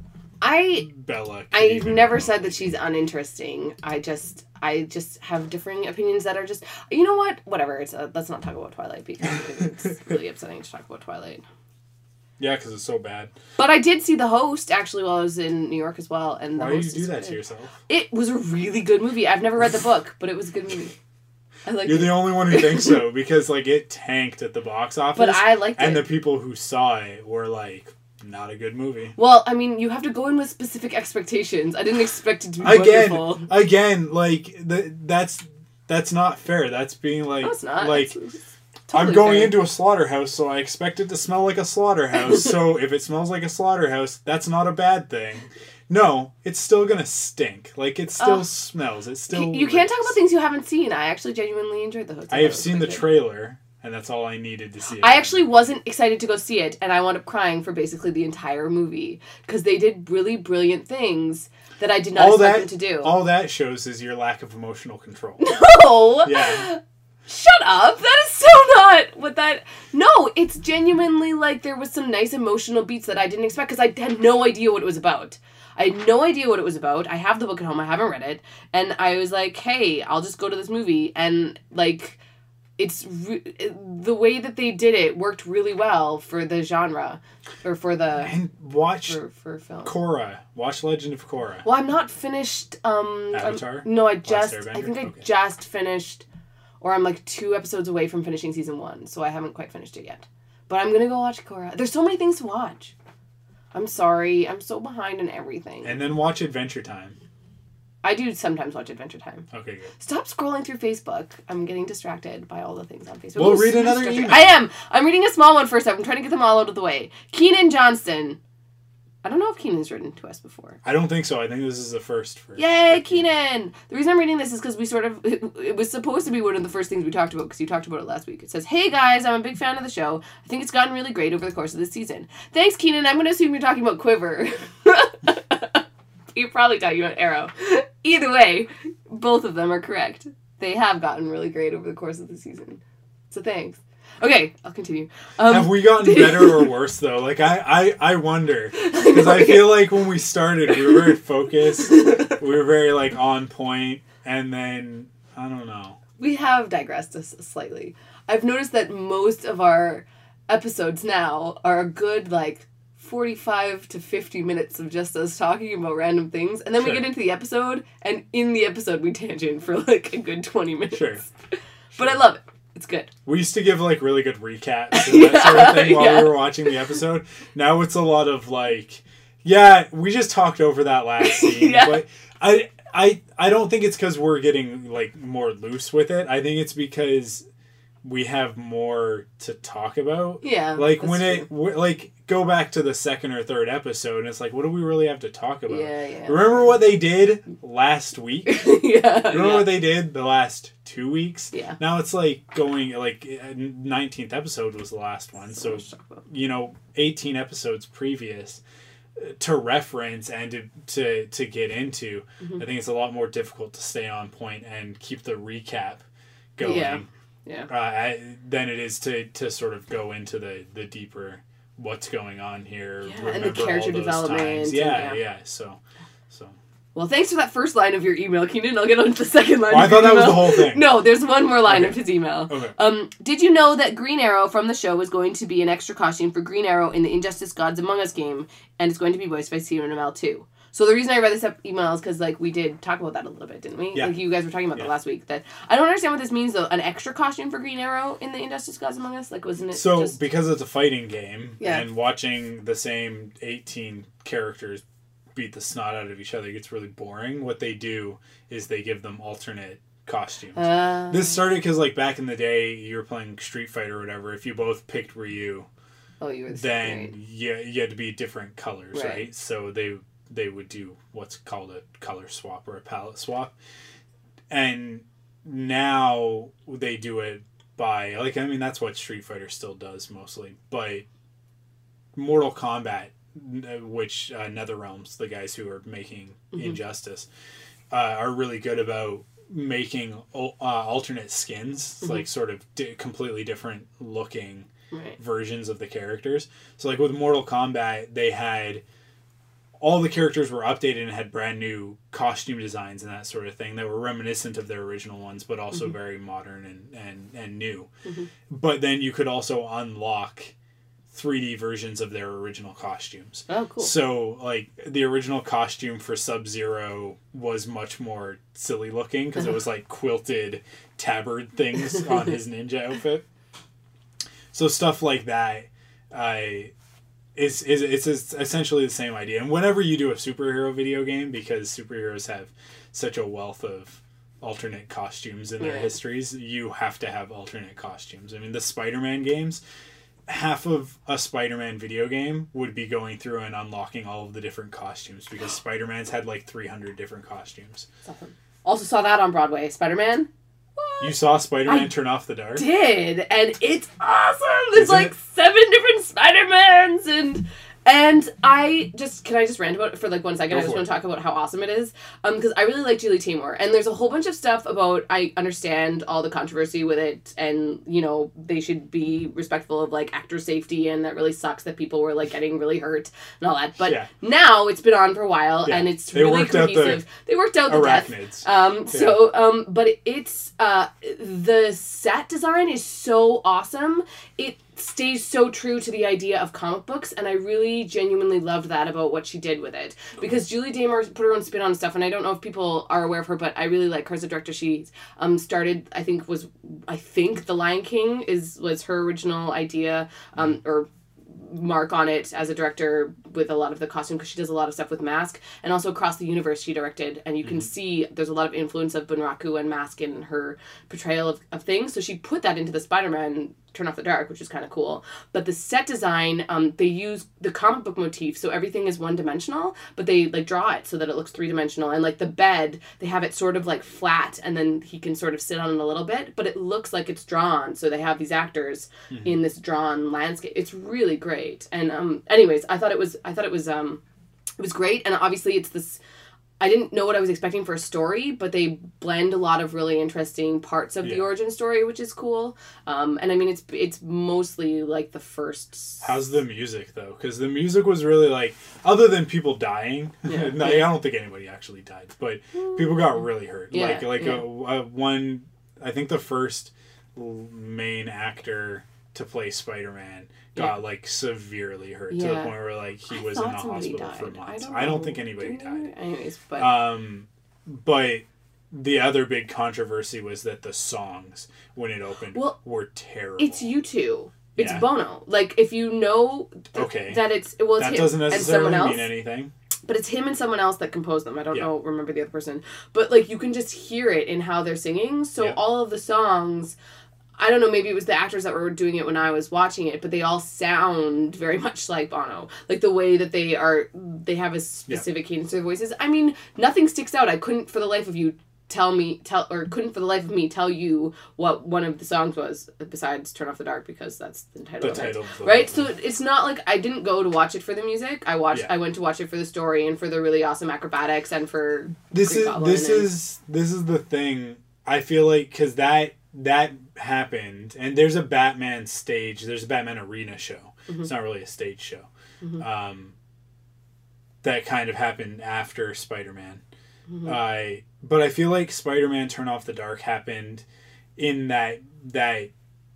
I Bella. could I've even never remotely said that she's uninteresting. I just I just have differing opinions that are just you know what whatever. It's uh, let's not talk about Twilight because it's really upsetting to talk about Twilight. Yeah, because it's so bad. But I did see The Host, actually, while I was in New York as well. And the Why do you Host do is that good. to yourself? It was a really good movie. I've never read the book, but it was a good movie. I liked You're it. the only one who thinks so, because, like, it tanked at the box office. But I liked and it. And the people who saw it were like, not a good movie. Well, I mean, you have to go in with specific expectations. I didn't expect it to be Again, wonderful. again, like, the, that's that's not fair. That's being, like, No, it's not. like... It's- it's totally I'm going fair. into a slaughterhouse, so I expect it to smell like a slaughterhouse. So if it smells like a slaughterhouse, that's not a bad thing. No, it's still gonna stink. Like, it still Uh, smells. It's still... You can't talk reeks. about things you haven't seen. I actually genuinely enjoyed The Host. I thought it have was seen the quite good. trailer, and that's all I needed to see it. I actually wasn't excited to go see it, and I wound up crying for basically the entire movie. Because they did really brilliant things that I did not all expect that, them to do. All that shows is your lack of emotional control. No! Yeah. Shut up! That is so not what that... No, it's genuinely like there was some nice emotional beats that I didn't expect because I had no idea what it was about. I had no idea what it was about. I have the book at home. I haven't read it. And I was like, hey, I'll just go to this movie. And, like, it's... Re- the way that they did it worked really well for the genre. Or for the... And watch For, for film. Korra. Watch Legend of Korra. Well, I'm not finished... Um, Avatar? I'm, no, I Last just... Airbender? I think I Okay. just finished... Or I'm like two episodes away from finishing season one, so I haven't quite finished it yet. But I'm gonna go watch Korra. There's so many things to watch. I'm sorry. I'm so behind in everything. And then watch Adventure Time. I do sometimes watch Adventure Time. Okay, good. Stop scrolling through Facebook. I'm getting distracted by all the things on Facebook. Well, Ooh, read so another distracting. email. I am. I'm reading a small one first. I'm trying to get them all out of the way. Keenan Johnston. I don't know if Keenan's written to us before. I don't think so. I think this is the first. For, Yay, for Keenan! The reason I'm reading this is because we sort of... It, it was supposed to be one of the first things we talked about, because you talked about it last week. It says, hey guys, I'm a big fan of the show. I think it's gotten really great over the course of this season. Thanks, Keenan. I'm going to assume you're talking about Quiver. You're probably talking about Arrow. Either way, both of them are correct. They have gotten really great over the course of the season. So thanks. Okay, I'll continue. Um, Have we gotten better or worse, though? Like, I, I, I wonder. Because I feel like when we started, we were very focused. We were very, like, on point. And then, I don't know. We have digressed us slightly. I've noticed that most of our episodes now are a good, like, forty-five to fifty minutes of just us talking about random things. And then Sure. we get into the episode, and in the episode we tangent for, like, a good twenty minutes. Sure. But I love it. It's good. We used to give, like, really good recaps and that sort of thing while Yeah. we were watching the episode. Now it's a lot of, like, yeah, we just talked over that last scene. Yeah. But I, I, I don't think it's because we're getting, like, more loose with it. I think it's because we have more to talk about. Yeah. Like, that's when true. it, w- like, go back to the second or third episode, and it's like, what do we really have to talk about? Yeah, yeah. Remember what they did last week? yeah. Remember yeah. what they did the last two weeks? Yeah. Now it's like going, like, nineteenth episode was the last one. So, much to talk about. you know, eighteen episodes previous uh, to reference and to to, to get into. Mhm. I think it's a lot more difficult to stay on point and keep the recap going Yeah. Yeah. uh, I- than it is to, to sort of go into the, the deeper what's going on here. Yeah, and the remember all character those development times. and- Yeah, yeah. yeah. So, so Well, thanks for that first line of your email, Keenan. I'll get on to the second line Oh, of I thought your that was email. the whole thing. No, there's one more line Okay. of his email. Okay. Um, did you know that Green Arrow from the show is going to be an extra costume for Green Arrow in the Injustice Gods Among Us game, and it's going to be voiced by Stephen Amell too? So the reason I read this up email is because, like, we did talk about that a little bit, didn't we? Yeah. Like, you guys were talking about Yeah. that last week. That I don't understand what this means, though. An extra costume for Green Arrow in the Injustice Gods Among Us? Like, wasn't it So, just... because it's a fighting game, Yeah. and watching the same eighteen characters beat the snot out of each other gets really boring, what they do is they give them alternate costumes. Uh, This started because, like, back in the day, you were playing Street Fighter or whatever. If you both picked Ryu, oh, you were the then right. you, you had to be different colors, Right. right? So they they would do what's called a color swap or a palette swap. And now they do it by, like, I mean, that's what Street Fighter still does mostly. But Mortal Kombat, which uh, NetherRealms, the guys who are making Mhm. Injustice, uh, are really good about making uh, alternate skins, Mhm. like sort of di- completely different looking Right. versions of the characters. So, like, with Mortal Kombat, they had all the characters were updated and had brand new costume designs and that sort of thing that were reminiscent of their original ones, but also Mhm. very modern and, and, and new. Mhm. But then you could also unlock three D versions of their original costumes. Oh, cool. So, like, the original costume for Sub-Zero was much more silly looking because it was like quilted tabard things on his ninja outfit. So stuff like that, I. Is, is it's, it's essentially the same idea. And whenever you do a superhero video game, because superheroes have such a wealth of alternate costumes in their Yeah. histories, you have to have alternate costumes. I mean, the Spider-Man games, half of a Spider-Man video game would be going through and unlocking all of the different costumes because Spider-Man's had like three hundred different costumes. Awesome. Also saw that on Broadway. Spider-Man? You saw Spider-Man I turn off the dark? Did, and it's awesome. There's Is like it? seven different Spider-Mans, and and I just can I just rant about it for like one second. Go I just for want it. to talk about how awesome it is, um, because I really like Julie Taymor, and there's a whole bunch of stuff about I understand all the controversy with it, and you know they should be respectful of like actor safety, and that really sucks that people were like getting really hurt and all that. But Yeah. now it's been on for a while, Yeah. and it's They really worked out the cohesive. They worked out the death. Arachnids. Um, so, um, but it's, uh, the set design is so awesome. It stays so true to the idea of comic books, and I really genuinely loved that about what she did with it. Because Julie Taymor put her own spin on stuff, and I don't know if people are aware of her, but I really like her as a director. She, um, started, I think was, I think The Lion King is, was her original idea, um, or mark on it as a director with a lot of the costume, because she does a lot of stuff with Mask, and also Across the Universe she directed, and you can Mhm. see there's a lot of influence of Bunraku and Mask in her portrayal of, of things, so she put that into the Spider-Man Turn Off the Dark, which is kind of cool. But the set design, um, they use the comic book motif, so everything is one-dimensional, but they like draw it so that it looks three-dimensional, and like the bed, they have it sort of like flat, and then he can sort of sit on it a little bit, but it looks like it's drawn, so they have these actors Mhm. in this drawn landscape. It's really great. And um anyways, I thought it was I thought it was um it was great, and obviously it's this I didn't know what I was expecting for a story, but they blend a lot of really interesting parts of the Yeah. origin story, which is cool. Um and I mean it's it's mostly like the first How's the music though? Because the music was really like, other than people dying, Yeah. no, I don't think anybody actually died, but people got really hurt. Yeah, like like yeah. a, a one, I think the first l- main actor to play Spider-Man got like severely hurt to the Yeah. point where like he I was in the thought somebody hospital for died. months. don't I don't know. think anybody Did died. Anyways, but Um, but the other big controversy was that the songs when it opened Well, were terrible. it's you two. It's Yeah. Bono. Like if you know th- Okay. that it's well it's that him doesn't and necessarily someone else. mean anything. But it's him and someone else that composed them. I don't Yeah. know, remember the other person. But, like, you can just hear it in how they're singing. So Yeah. all of the songs, I don't know, maybe it was the actors that were doing it when I was watching it, but they all sound very much like Bono. Like, the way that they are, they have a specific cadence to their voices. I mean, nothing sticks out. I couldn't, for the life of you, tell me, tell or couldn't for the life of me tell you what one of the songs was, besides Turn Off the Dark, because that's the title The of it. title. of the Right, movie. so it's not like I didn't go to watch it for the music. I watched. Yeah. I went to watch it for the story and for the really awesome acrobatics and for this Green is Goblin this and- is this is the thing. I feel like because that that happened, and there's a Batman stage. There's a Batman arena show. Mhm. It's not really a stage show. Mhm. Um, that kind of happened after Spider-Man, Mm-hmm. Uh, but I feel like Spider-Man Turn Off the Dark happened in that that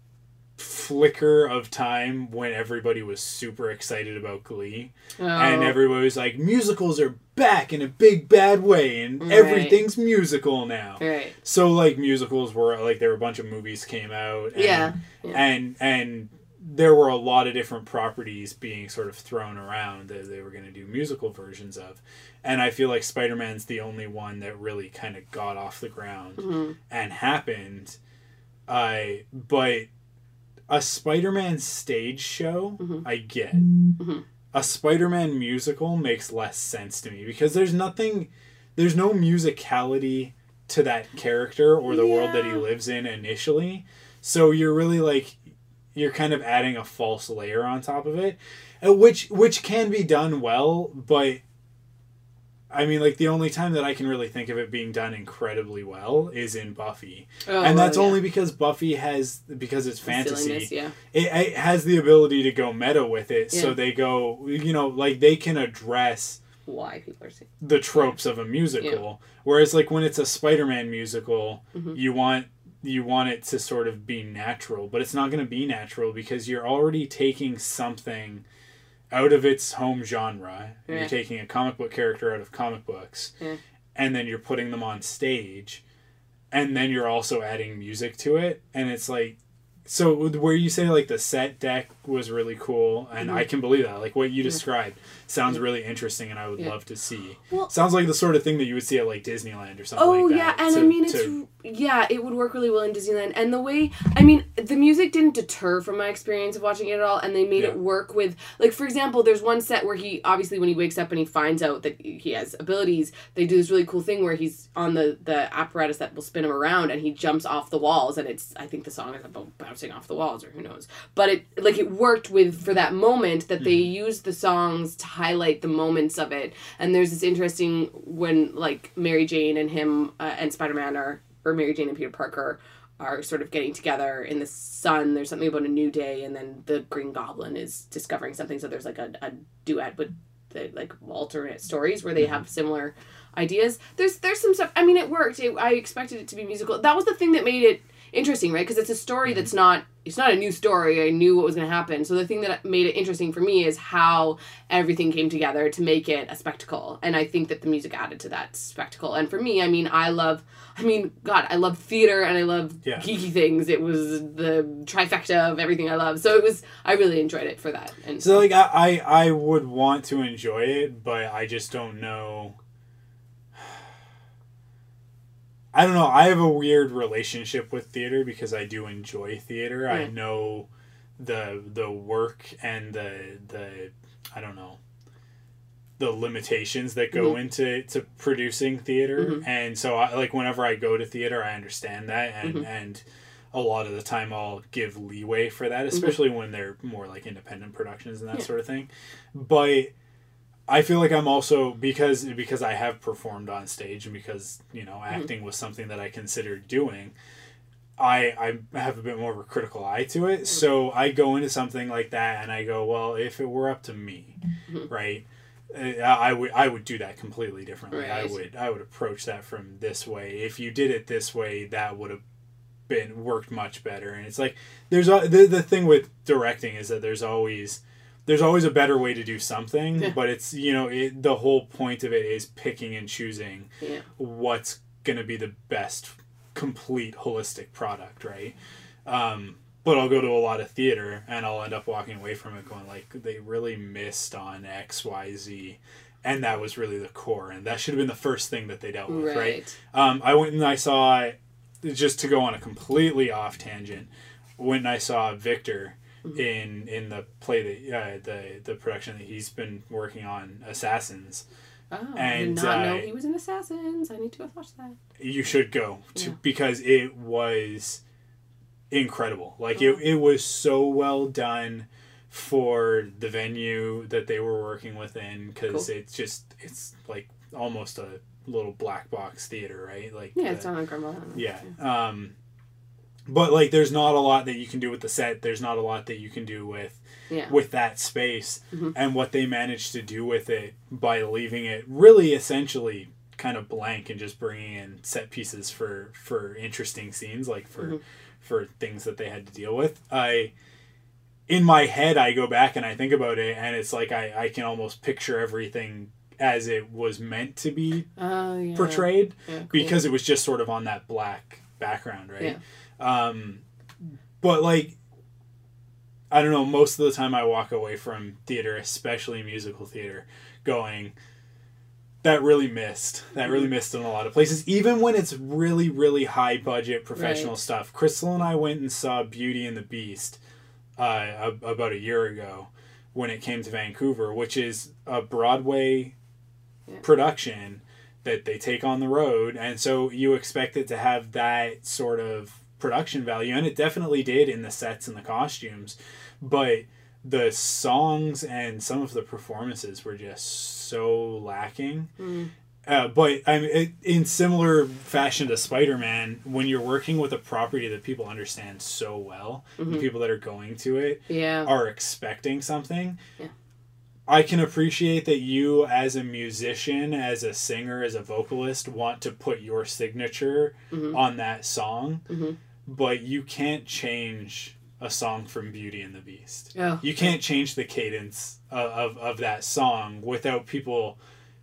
flicker of time when everybody was super excited about Glee. Oh. And everybody was like, musicals are back in a big bad way and Right. everything's musical now. Right. So like musicals were like there were a bunch of movies came out and Yeah. Yeah. and and there were a lot of different properties being sort of thrown around that they were going to do musical versions of. And I feel like Spider-Man's the only one that really kind of got off the ground Mm-hmm. and happened. I but a Spider-Man stage show, Mm-hmm. I get. Mm-hmm. A Spider-Man musical makes less sense to me because there's nothing, there's no musicality to that character or the world that he Yeah. lives in initially. So you're really like, you're kind of adding a false layer on top of it, uh, which which can be done well, but I mean, like the only time that I can really think of it being done incredibly well is in Buffy. Oh, and that's well, yeah. only because Buffy has, because it's The fantasy, silliness, yeah. it, it has the ability to go meta with it. So Yeah. they go, you know, like they can address Why people are saying. the tropes of a musical. Whereas like when it's a Spider-Man musical, Mhm. you want you want it to sort of be natural, but it's not going to be natural because you're already taking something out of its home genre. Yeah. You're taking a comic book character out of comic books, Yeah. and then you're putting them on stage, and then you're also adding music to it, and it's like, so where you say like the set deck was really cool, and Mhm. I can believe that, like what you Yeah. described sounds really interesting, and I would Yeah. love to see. Well- Sounds like the sort of thing that you would see at like Disneyland or something Oh like yeah, that. and to- I mean it's to- yeah, it would work really well in Disneyland. And the way I mean, the music didn't deter from my experience of watching it at all, and they made Yeah. it work with like for example, there's one set where he obviously when he wakes up and he finds out that he has abilities, they do this really cool thing where he's on the the apparatus that will spin him around and he jumps off the walls and it's I think the song is about bouncing off the walls or who knows. But it like it worked with for that moment that they used the songs to highlight the moments of it. And there's this interesting when like Mary Jane and him uh, and Spider-Man are or Mary Jane and Peter Parker are sort of getting together in the sun. There's something about a new day, and then the Green Goblin is discovering something. So there's like a, a duet with the like alternate stories where they have similar ideas. There's there's some stuff. I mean, it worked. It, I expected it to be musical. That was the thing that made it interesting, right? Because it's a story that's not. It's not a new story. I knew what was going to happen. So the thing that made it interesting for me is how everything came together to make it a spectacle. And I think that the music added to that spectacle. And for me, I mean, I love, I mean, God, I love theater and I love Yeah. geeky things. It was the trifecta of everything I love. So it was, I really enjoyed it for that. And So like I, I I would want to enjoy it, but I just don't know. I don't know. I have a weird relationship with theater because I do enjoy theater. I Right. know the the work and the the I don't know the limitations that go Mhm. into to producing theater, Mhm. and so I, like whenever I go to theater, I understand that, and Mhm. and a lot of the time I'll give leeway for that, especially when they're more like independent productions and that Yeah. sort of thing. But I feel like I'm also because because I have performed on stage and because you know acting was something that I considered doing. I I have a bit more of a critical eye to it, so I go into something like that and I go, well, if it were up to me, Mhm. right, uh, I would I would do that completely differently. I Right. would I would approach that from this way. If you did it this way, that would have been worked much better. And it's like there's a, the the thing with directing is that there's always there's always a better way to do something, Yeah. but it's you know it, the whole point of it is picking and choosing yeah. what's going to be the best complete holistic product, right? Um, but I'll go to a lot of theater and I'll end up walking away from it going like they really missed on X, Y, Z, and that was really the core, and that should have been the first thing that they dealt with, right? Right. Um, I went and I saw, just to go on a completely off tangent, went and I saw Victor Mhm. in in the play that uh, the the production that he's been working on, Assassins. Oh, I did And, not know uh, he was in Assassins. I need to go watch that. You should go to, Yeah. because it was incredible. Like Oh. it, it was so well done for the venue that they were working within, because Cool. it's just it's like almost a little black box theater, right? Like Yeah, the- it's on Grandma. yeah. Um, but like, there's not a lot that you can do with the set. There's not a lot that you can do with Yeah. with that space, Mhm. and what they managed to do with it by leaving it really essentially kind of blank and just bringing in set pieces for for interesting scenes, like for mm-hmm. for things that they had to deal with. I in my head I go back and I think about it, and it's like I I can almost picture everything as it was meant to be uh, yeah. portrayed yeah, cool. because it was just sort of on that black background, right? Yeah. Um, but like, I don't know, most of the time I walk away from theater, especially musical theater, going, that really missed. That really missed in a lot of places. Even when it's really, really high budget professional right. stuff. Crystal and I went and saw Beauty and the Beast uh, about a year ago when it came to Vancouver, which is a Broadway yeah. production that they take on the road. And so you expect it to have that sort of production value. And it definitely did in the sets and the costumes. But the songs and some of the performances were just so lacking. Mm. Uh, but I mean, it, in similar fashion to Spider-Man, when you're working with a property that people understand so well, mm-hmm. the people that are going to it yeah. are expecting something. Yeah. I can appreciate that you as a musician, as a singer, as a vocalist, want to put your signature mm-hmm. on that song, mm-hmm. but you can't change a song from Beauty and the Beast. Oh. You can't change the cadence of, of, of that song without people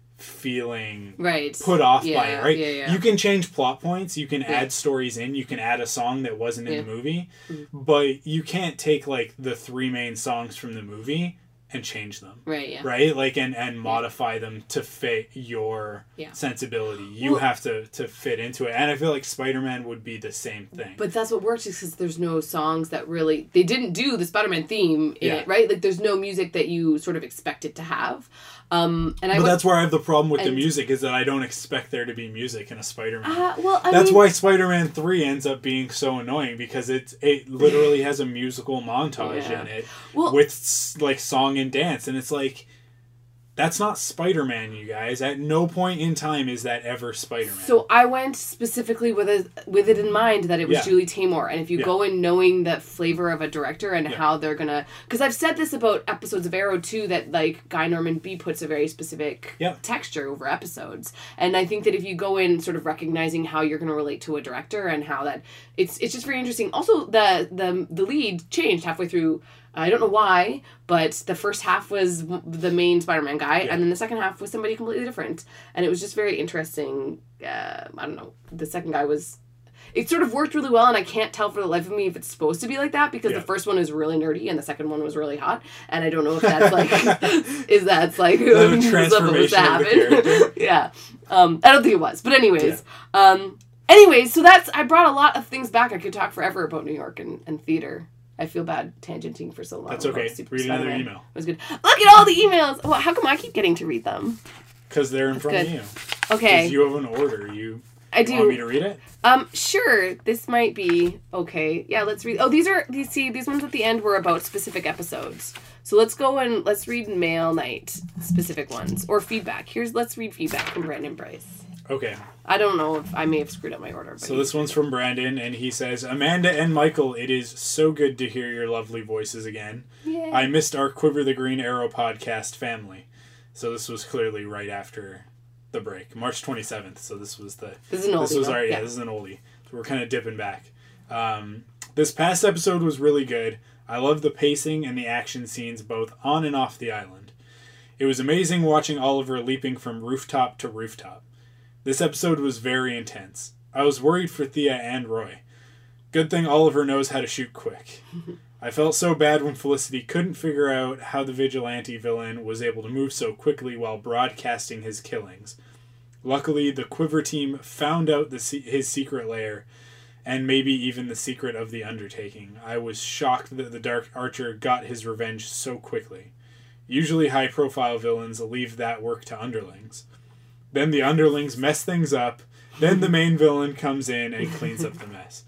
feeling right. put off yeah, by it, right? Yeah, yeah. You can change plot points, you can yeah. add stories in, you can add a song that wasn't in yeah. the movie, mm-hmm. but you can't take like the three main songs from the movie and change them. Right, yeah. Right? Like, and, and modify them to fit your yeah. sensibility. You well, have to, to fit into it. And I feel like Spider-Man would be the same thing. But that's what works is because there's no songs that really... They didn't do the Spider-Man theme in yeah. it, right? Like, there's no music that you sort of expect it to have. Um, and I but would, that's where I have the problem with and, the music, is that I don't expect there to be music in a Spider-Man. Uh, well, I that's mean, why Spider-Man three ends up being so annoying, because it it literally has a musical montage yeah. in it well, with like song and dance, and it's like, that's not Spider-Man, you guys. At no point in time is that ever Spider-Man. So I went specifically with it, with it in mind that it was yeah. Julie Taymor. And if you yeah. go in knowing the flavor of a director and yeah. how they're going to... Because I've said this about episodes of Arrow, too, that like Guy Norman B puts a very specific yeah. texture over episodes. And I think that if you go in sort of recognizing how you're going to relate to a director and how that... It's it's just very interesting. Also, the, the, the lead changed halfway through... I don't know why, but the first half was the main Spider-Man guy, yeah. and then the second half was somebody completely different. And it was just very interesting. Uh, I don't know. The second guy was... It sort of worked really well, and I can't tell for the life of me if it's supposed to be like that, because yeah. the first one is really nerdy, and the second one was really hot. And I don't know if that's like... is that's like... The transformation of the character. yeah. Um, I don't think it was. But anyways... Yeah. Um, anyways, so that's... I brought a lot of things back. I could talk forever about New York and, and theater. I feel bad tangenting for so long. That's okay. Read another Spider-Man. email. It was good. Look at all the emails. Well, how come I keep getting to read them? Because they're in That's front good. of you. Okay. Because you have an order. You I do. want me to read it? Um, sure. This might be okay. Yeah, let's read. Oh, these are these. See, these ones at the end were about specific episodes. So let's go and let's read mail night specific ones or feedback. Here's let's read feedback from Brandon Bryce. Okay. I don't know if I may have screwed up my order. But so this one's from Brandon, and he says, Amanda and Michael, it is so good to hear your lovely voices again. Yay. I missed our Quiver the Green Arrow podcast family. So this was clearly right after the break. March twenty-seventh. So this was the... This is an oldie. This was our, yeah, yeah, this is an oldie. So we're kind of dipping back. Um, this past episode was really good. I love the pacing and the action scenes both on and off the island. It was amazing watching Oliver leaping from rooftop to rooftop. This episode was very intense. I was worried for Thea and Roy. Good thing Oliver knows how to shoot quick. I felt so bad when Felicity couldn't figure out how the vigilante villain was able to move so quickly while broadcasting his killings. Luckily, the Quiver team found out the se- his secret lair, and maybe even the secret of the undertaking. I was shocked that the Dark Archer got his revenge so quickly. Usually high-profile villains leave that work to underlings. Then the underlings mess things up. Then the main villain comes in and cleans up the mess.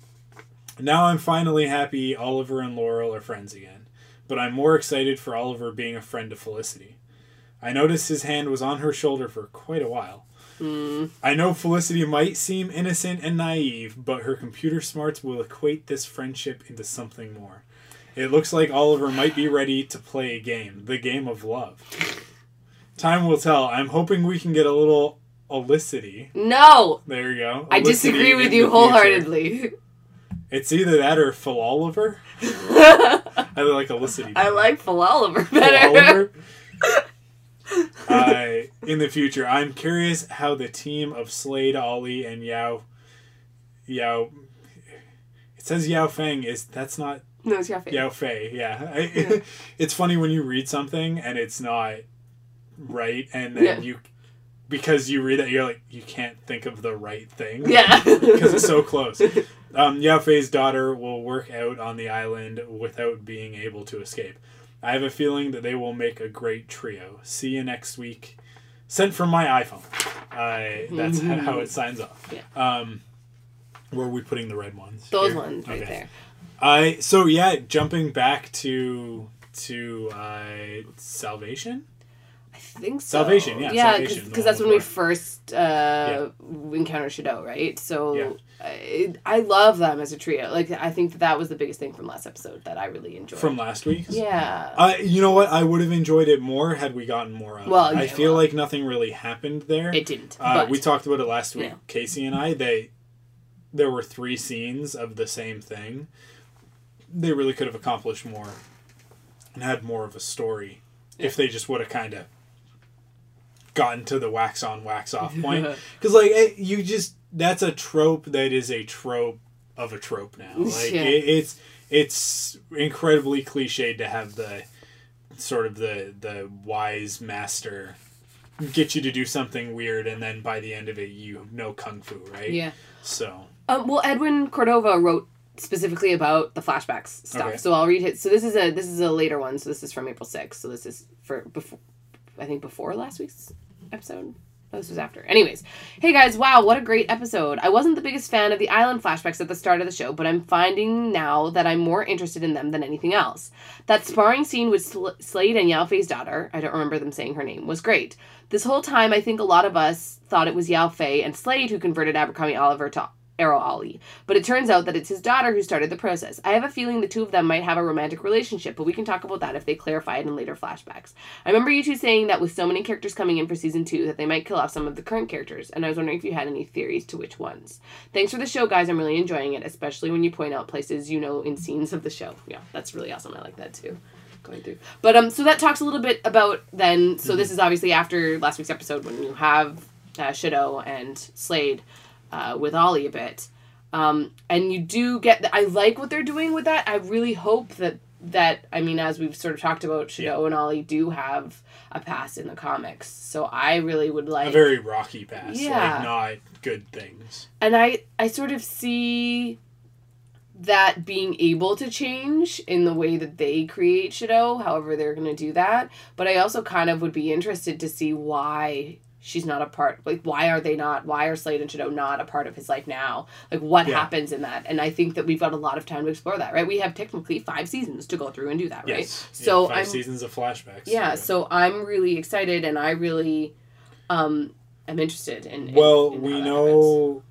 Now I'm finally happy Oliver and Laurel are friends again. But I'm more excited for Oliver being a friend to Felicity. I noticed his hand was on her shoulder for quite a while. Mm. I know Felicity might seem innocent and naive, but her computer smarts will equate this friendship into something more. It looks like Oliver might be ready to play a game. The game of love. Time will tell. I'm hoping we can get a little Olicity. No! There you go. I Olicity disagree in with the you future. wholeheartedly. It's either that or Philoliver. I like Olicity. I like Philoliver better. Philoliver. uh, in the future, I'm curious how the team of Slade, Ollie, and Yao... Yao... It says Yao Feng. Is That's not... No, it's Yao Fei. Yao Fei, yeah. I, Yeah. It's funny when you read something and it's not right, and then Yeah. you... Because you read it, you're like, you can't think of the right thing. Yeah. Because it's so close. Um, Yao Fei's daughter will work out on the island without being able to escape. I have a feeling that they will make a great trio. See you next week. Sent from my iPhone. Uh, that's how it signs off. Yeah. Um, where are we putting the red ones? Those Here? ones right Okay. there. I so yeah, jumping back to to uh, Salvation. I think so. Salvation, yeah, Yeah, Salvation, the because that's one when we before. first uh, encountered Shadow, right? So Yeah. I, I love them as a trio. Like, I think that, that was the biggest thing from last episode that I really enjoyed. From last week. Yeah. Uh, you know what? I would have enjoyed it more had we gotten more of Well, it. I yeah, feel well. like nothing really happened there. It didn't. Uh, but we talked about it last week, Yeah. Casey and I. They there were three scenes of the same thing. They really could have accomplished more and had more of a story Yeah. if they just would have kind of gotten to the wax on, wax off point. Because, like, it, you just, that's a trope that is a trope of a trope now. Like, Yeah. it, it's it's incredibly cliched to have the sort of the the wise master get you to do something weird, and then by the end of it, you know kung fu, right? Yeah. So. Um, well, Edwin Cordova wrote specifically about the flashbacks stuff. Okay. So I'll read it. So this is a this is a later one. So this is from April sixth. So this is for before, I think before last week's episode. Oh, this was after. Anyways, hey guys, wow, what a great episode. I wasn't the biggest fan of the island flashbacks at the start of the show, but I'm finding now that I'm more interested in them than anything else. That sparring scene with Sl- Slade and Yao Fei's daughter, I don't remember them saying her name, was great. This whole time, I think a lot of us thought it was Yao Fei and Slade who converted Abercrombie Oliver to Arrow Ollie, but it turns out that it's his daughter who started the process. I have a feeling the two of them might have a romantic relationship, but we can talk about that if they clarify it in later flashbacks. I remember you two saying that with so many characters coming in for season two that they might kill off some of the current characters, and I was wondering if you had any theories to which ones. Thanks for the show, guys. I'm really enjoying it, especially when you point out places you know in scenes of the show. Yeah, that's really awesome. I like that too. Going through. But um, so that talks a little bit about then, so this is obviously after last week's episode when you have uh, Shadow and Slade uh, with Ollie a bit. Um, and you do get, the, I like what they're doing with that. I really hope that, that I mean, as we've sort of talked about, Shadow Yeah. and Ollie do have a past in the comics. So I really would like... A very rocky past. Yeah. Like, not good things. And I, I sort of see that being able to change in the way that they create Shadow, however they're going to do that. But I also kind of would be interested to see why she's not a part, like, why are they not, why are Slade and Shadow not a part of his life now? Like, what Yeah. happens in that? And I think that we've got a lot of time to explore that, right? We have technically five seasons to go through and do that, right? Yes. So yeah, 5 I'm, seasons of flashbacks. yeah, so I'm really excited and I really um, am interested in, in Well, in we how that know... happens.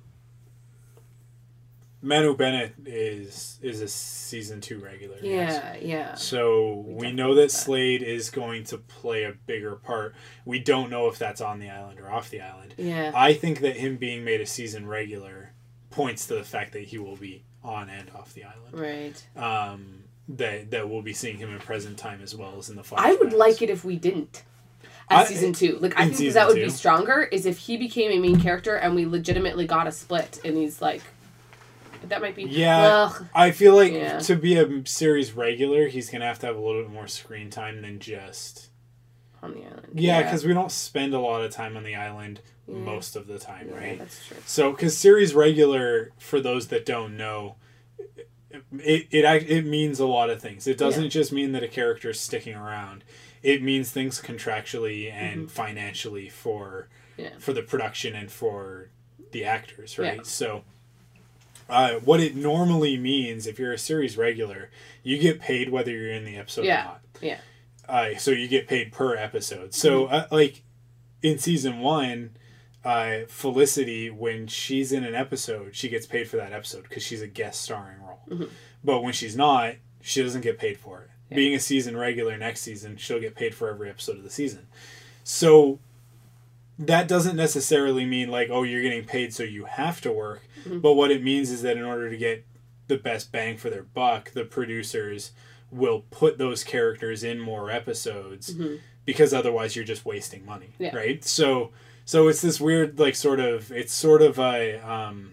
Manu Bennett is is a season two regular. yes. Yeah, yeah. So We we definitely know know that that. Slade is going to play a bigger part. We don't know if that's on the island or off the island. Yeah. I think that him being made a season regular points to the fact that he will be on and off the island. Right. Um, that that we'll be seeing him in present time as well as in the flashbacks. I would like it if we didn't. As I- season two. Like, I in think that, season that would two. be stronger is if he became a main character and we legitimately got a split and he's like... That might be... Yeah, Well, I feel like Yeah. to be a series regular, he's gonna have to have a little bit more screen time than just. on the island. Yeah, because we don't spend a lot of time on the island Yeah. most of the time, Yeah, right? that's true. So, because series regular, for those that don't know, it it act- it means a lot of things. It doesn't Yeah. just mean that a character is sticking around. It means things contractually and Mhm. financially for Yeah. for the production and for the actors, right? Yeah. So, uh, what it normally means, if you're a series regular, you get paid whether you're in the episode Yeah. or not. Yeah. Uh, so you get paid per episode. So, uh, like, in season one, uh, Felicity, when she's in an episode, she gets paid for that episode because she's a guest starring role. Mhm. But when she's not, she doesn't get paid for it. Yeah. Being a season regular next season, she'll get paid for every episode of the season. So, that doesn't necessarily mean like, oh, you're getting paid so you have to work. Mm-hmm. But what it means is that in order to get the best bang for their buck, the producers will put those characters in more episodes Mm-hmm. because otherwise you're just wasting money, Yeah. right? So so it's this weird like sort of it's sort of a um,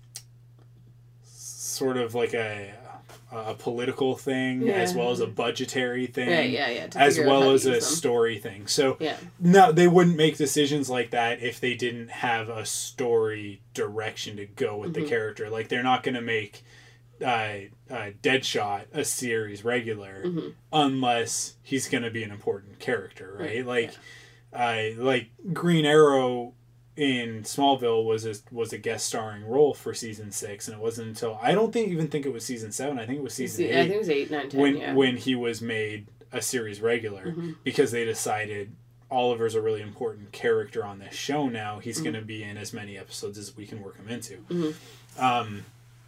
sort of like a a political thing Yeah. as well as a budgetary thing, Yeah, yeah, yeah. to as figure out how well to as a use them. story thing. So Yeah. no, they wouldn't make decisions like that if they didn't have a story direction to go with Mm-hmm. the character. Like they're not going to make uh, uh, Deadshot a series regular Mm-hmm. unless he's going to be an important character, right? Right, Like, uh, like Green Arrow in Smallville was a was a guest starring role for season six, and it wasn't until I don't think even think it was season seven. I think it was season See, eight I think it was eight, nine, ten. when yeah. when he was made a series regular Mhm. because they decided Oliver's a really important character on this show now. He's Mm-hmm. going to be in as many episodes as we can work him into. Mhm. Um,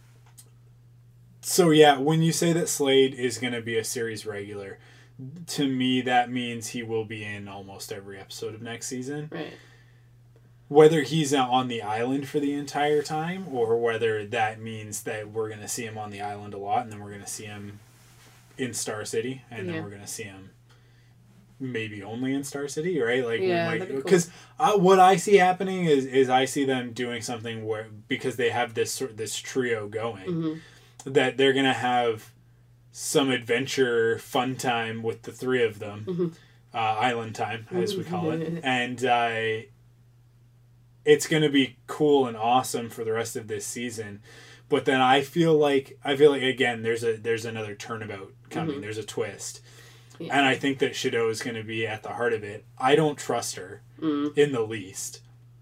so yeah, when you say that Slade is going to be a series regular, to me that means he will be in almost every episode of next season. Right. Whether he's on the island for the entire time or whether that means that we're going to see him on the island a lot and then we're going to see him in Star City and Yeah. then we're going to see him maybe only in Star City, right? Like, Yeah, that'd be cool. because uh, what I see happening is is I see them doing something where because they have this sort this trio going Mm-hmm. that they're going to have some adventure fun time with the three of them, Mm-hmm. uh, island time as we call it, and uh, it's going to be cool and awesome for the rest of this season. But then I feel like I feel like again there's a there's another turnabout coming. Mhm. There's a twist. Yeah. And I think that Shadow is going to be at the heart of it. I don't trust her Mm. in the least.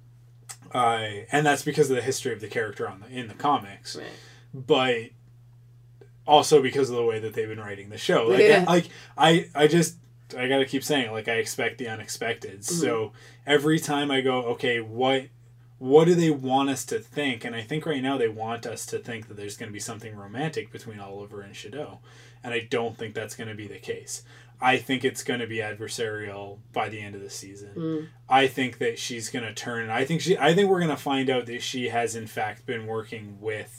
Uh, and that's because of the history of the character on the in the comics. Right. But also because of the way that they've been writing the show. Like, Yeah. like I, I just I gotta keep saying it, like I expect the unexpected. Mm-hmm. So every time I go, okay, what what do they want us to think? And I think right now they want us to think that there's gonna be something romantic between Oliver and Shadow. And I don't think that's gonna be the case. I think it's gonna be adversarial by the end of the season. Mm. I think that she's gonna turn I think she I think we're gonna find out that she has in fact been working with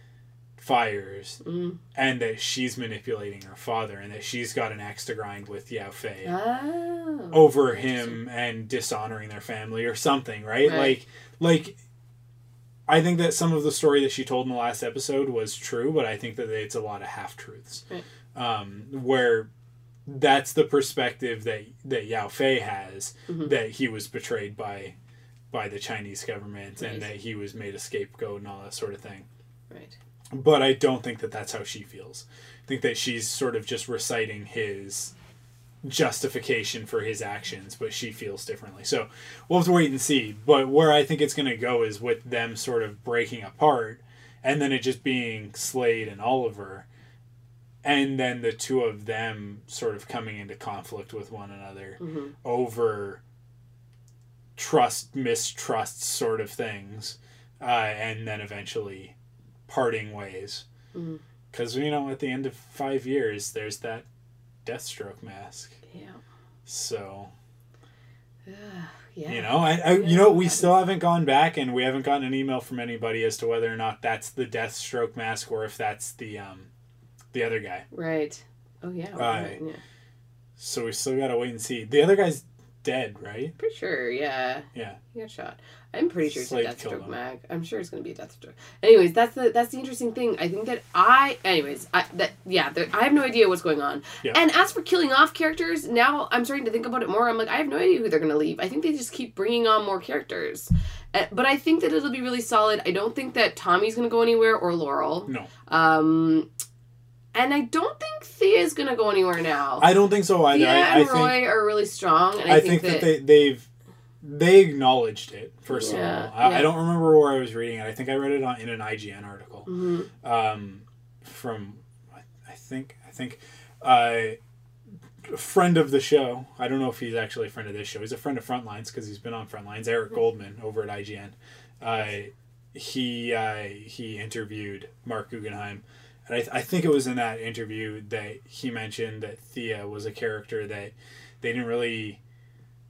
Fires Mm. and that she's manipulating her father and that she's got an axe to grind with Yao Fei Oh. over him and dishonoring their family or something, right? Right. Like like I think that some of the story that she told in the last episode was true, but I think that it's a lot of half truths. Right. Um, where that's the perspective that that Yao Fei has, Mhm. that he was betrayed by by the Chinese government Right. and that he was made a scapegoat and all that sort of thing. Right. But I don't think that that's how she feels. I think that she's sort of just reciting his justification for his actions, but she feels differently. So we'll have to wait and see. But where I think it's going to go is with them sort of breaking apart and then it just being Slade and Oliver and then the two of them sort of coming into conflict with one another Mm-hmm. over trust, mistrust sort of things, uh, and then eventually parting ways. Mm-hmm. Because, you know, at the end of five years, there's that Deathstroke mask. Yeah. So, Yeah. you know, I, I you know, we still haven't gone back and we haven't gotten an email from anybody as to whether or not that's the Deathstroke mask or if that's the, um, the other guy. Right. Oh yeah. Right. Yeah. So we still gotta wait and see. The other guy's dead, right? Pretty sure. Yeah. Yeah. He got shot. I'm pretty sure it's a Slade killed Deathstroke him. mag. I'm sure it's gonna be a Deathstroke. Anyways, that's the that's the interesting thing. I think that I. Anyways, I that yeah. There, I have no idea what's going on. Yeah. And as for killing off characters, now I'm starting to think about it more. I'm like, I have no idea who they're gonna leave. I think they just keep bringing on more characters. Uh, but I think that it'll be really solid. I don't think that Tommy's gonna go anywhere or Laurel. No. Um. And I don't think Thea's gonna go anywhere now. I don't think so either. Thea I, I and think, Roy are really strong, and I, I think that, they, they've they acknowledged it, first Yeah, of all. I, yeah. I don't remember where I was reading it. I think I read it on in an I G N article. Mhm. Um, from I I think I think uh, a friend of the show. I don't know if he's actually a friend of this show. He's a friend of Frontlines because he's been on Frontlines. Eric Goldman over at I G N. Uh, he uh, he interviewed Mark Guggenheim. And I, th- I think it was in that interview that he mentioned that Thea was a character that they didn't really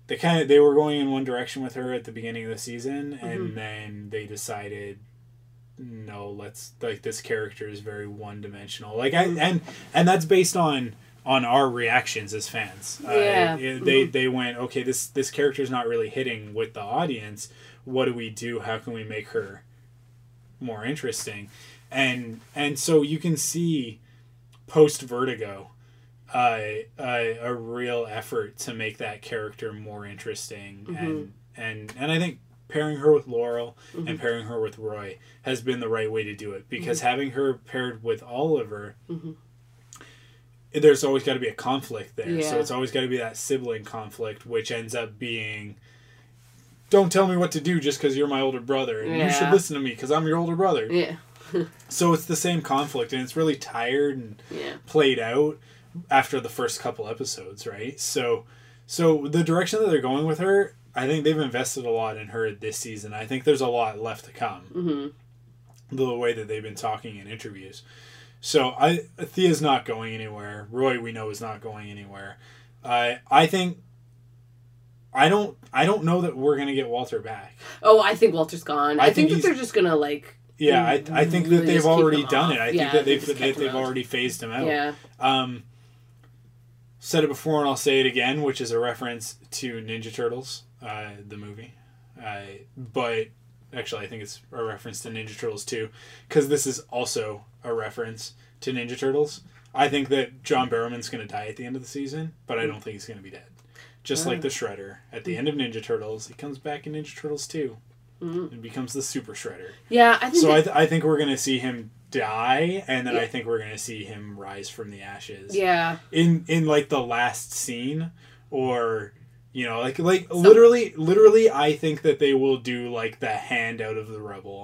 they kind of they were going in one direction with her at the beginning of the season, Mm-hmm. and then they decided, no, let's like this character is very one dimensional. Like I and and that's based on on our reactions as fans. Yeah. Uh, it- they they went, okay, this this character is not really hitting with the audience. What do we do? How can we make her more interesting? And and so you can see post Vertigo, uh, uh, a real effort to make that character more interesting, Mm-hmm. and and and I think pairing her with Laurel Mm-hmm. and pairing her with Roy has been the right way to do it, because Mm-hmm. having her paired with Oliver, Mhm. there's always got to be a conflict there. Yeah. So it's always got to be that sibling conflict, which ends up being, don't tell me what to do just because you're my older brother, and you should Yeah. listen to me because I'm your older brother. Yeah. So it's the same conflict, and it's really tired and Yeah. played out after the first couple episodes, right? So, so the direction that they're going with her, I think they've invested a lot in her this season. I think there's a lot left to come. Mm-hmm. The way that they've been talking in interviews. So I Thea's not going anywhere. Roy, we know, is not going anywhere. Uh, I think. I don't. I don't know that we're gonna get Walter back. Oh, I think Walter's gone. I I, think think, that he's- they're just gonna like. Yeah, I, I think that really they've just keep already him done off. it. I Yeah, think that they they've just they, kept him they've out. already phased him out. Yeah. Um, said it before and I'll say it again, which is a reference to Ninja Turtles, uh, the movie. Uh, but actually, I think it's a reference to Ninja Turtles too, because this is also a reference to Ninja Turtles. I think that John Barrowman's going to die at the end of the season, but I don't think he's going to be dead. Just like the Shredder. At the end of Ninja Turtles, he comes back in Ninja Turtles two Mm-hmm. and becomes the Super Shredder. Yeah, I think. So I, that, th- I think we're going to see him die, and then Yeah. I think we're going to see him rise from the ashes. yeah. In in like the last scene, or you know, like like literally literally, I think that they will do like the hand out of the rubble,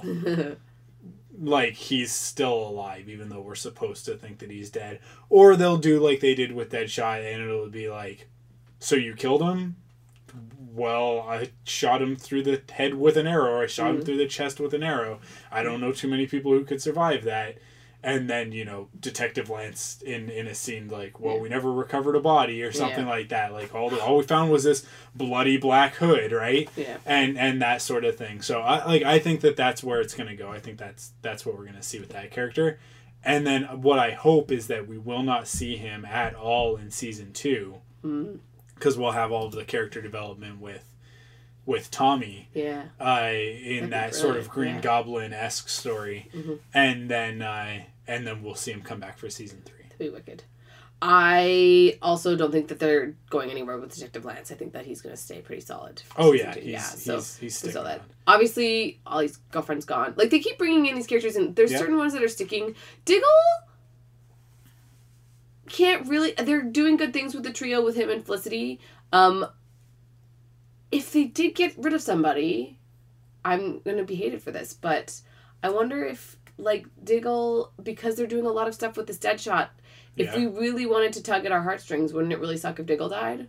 like he's still alive, even though we're supposed to think that he's dead. Or they'll do like they did with Deadshot, and it'll be like, so you killed him? Well, I shot him through the head with an arrow, or I shot him through the chest with an arrow. I don't know too many people who could survive that. And then, you know, Detective Lance in, in a scene like, well, Yeah. we never recovered a body, or something Yeah. like that. Like, all the, all we found was this bloody black hood, right? Yeah. And and that sort of thing. So, I like I think that that's where it's going to go. I think that's that's what we're going to see with that character. And then what I hope is that we will not see him at all in season two. Mm-hmm. Because we'll have all of the character development with with Tommy Yeah. uh, in That'd be that sort of brilliant, Green yeah. Goblin-esque story. Mhm. And then uh, and then we'll see him come back for season three. To be wicked. I also don't think that they're going anywhere with Detective Lance. I think that he's going to stay pretty solid. for Oh season yeah, two. he's, yeah. So he's, he's we sticking saw that. around. Obviously, Ollie's girlfriend's gone. Like they keep bringing in these characters, and there's Yeah. certain ones that are sticking. Diggle can't really. They're doing good things with the trio with him and Felicity. Um, if they did get rid of somebody, I'm gonna be hated for this, but I wonder if like Diggle, because they're doing a lot of stuff with this Deadshot, if Yeah. we really wanted to tug at our heartstrings, wouldn't it really suck if Diggle died?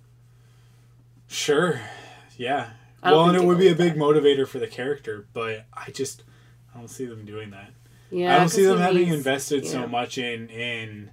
Sure, yeah. I don't Well, and think it would be a Diggle big would motivator for the character, but I just I don't see them doing that. Yeah, I don't see 'cause them he having needs- invested yeah. so much in in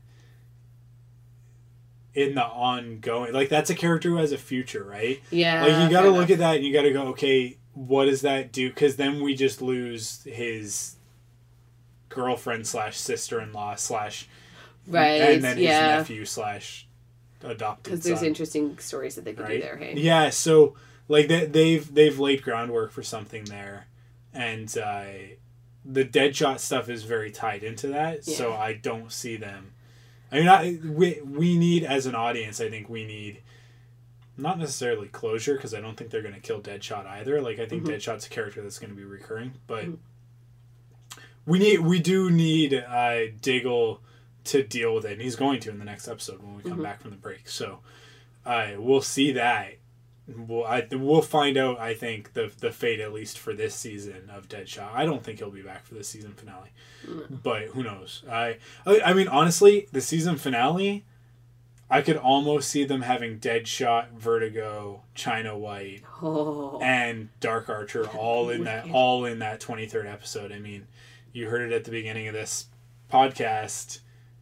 in the ongoing. Like that's a character who has a future, right? Yeah, Like you got to fair look enough. at that and you got to go, okay, what does that do? Because then we just lose his girlfriend slash sister in law slash Right, and then his yeah. nephew slash adopted Because there's son, interesting stories that they could right? do there, hey? Yeah, so like they, they've they've laid groundwork for something there, and uh, the Deadshot stuff is very tied into that. So Yeah. I don't see them. I mean, I, we we need as an audience. I think we need not necessarily closure, because I don't think they're going to kill Deadshot either. Like I think Mhm. Deadshot's a character that's going to be recurring, but Mhm. we need we do need uh, Diggle to deal with it, and he's going to in the next episode when we come Mhm. back from the break. So uh, we'll see that. We'll, I, we'll find out, I think, the the fate, at least for this season, of Deadshot. I don't think he'll be back for the season finale. Mm. But who knows? I, I I mean, honestly, the season finale, I could almost see them having Deadshot, Vertigo, China White, Oh. and Dark Archer all in that Wicked. all in that twenty-third episode. I mean, you heard it at the beginning of this podcast.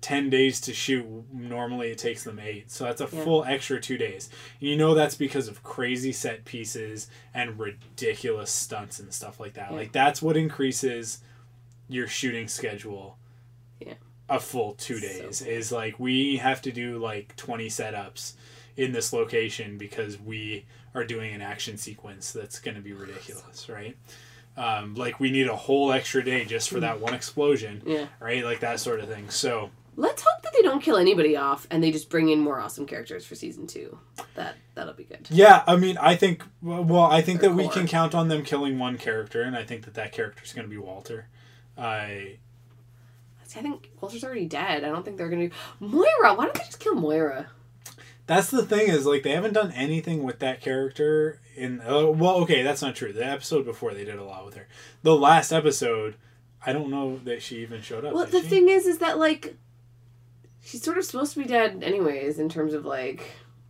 ten days to shoot. Normally it takes them eight. So that's a Yeah. full extra two days. And you know that's because of crazy set pieces and ridiculous stunts and stuff like that. Yeah. Like, that's what increases your shooting schedule Yeah. a full two days. So Is like, we have to do like twenty setups in this location because we are doing an action sequence that's going to be ridiculous, right? Um, like, we need a whole extra day just for that one explosion, Yeah. right? Like, that sort of thing. So Let's hope that they don't kill anybody off and they just bring in more awesome characters for season two. That that'll be good. yeah, I mean, I think well, I think Or that we core. can count on them killing one character, and I think that that character is going to be Walter. I See, I think Walter's already dead. I don't think they're gonna do Moira. Why don't they just kill Moira? That's the thing, is like, they haven't done anything with that character in uh, well, okay, that's not true. The episode before, they did a lot with her. The last episode, I don't know that she even showed up. Well, did the she? thing is, is that like she's sort of supposed to be dead anyways. In terms of like,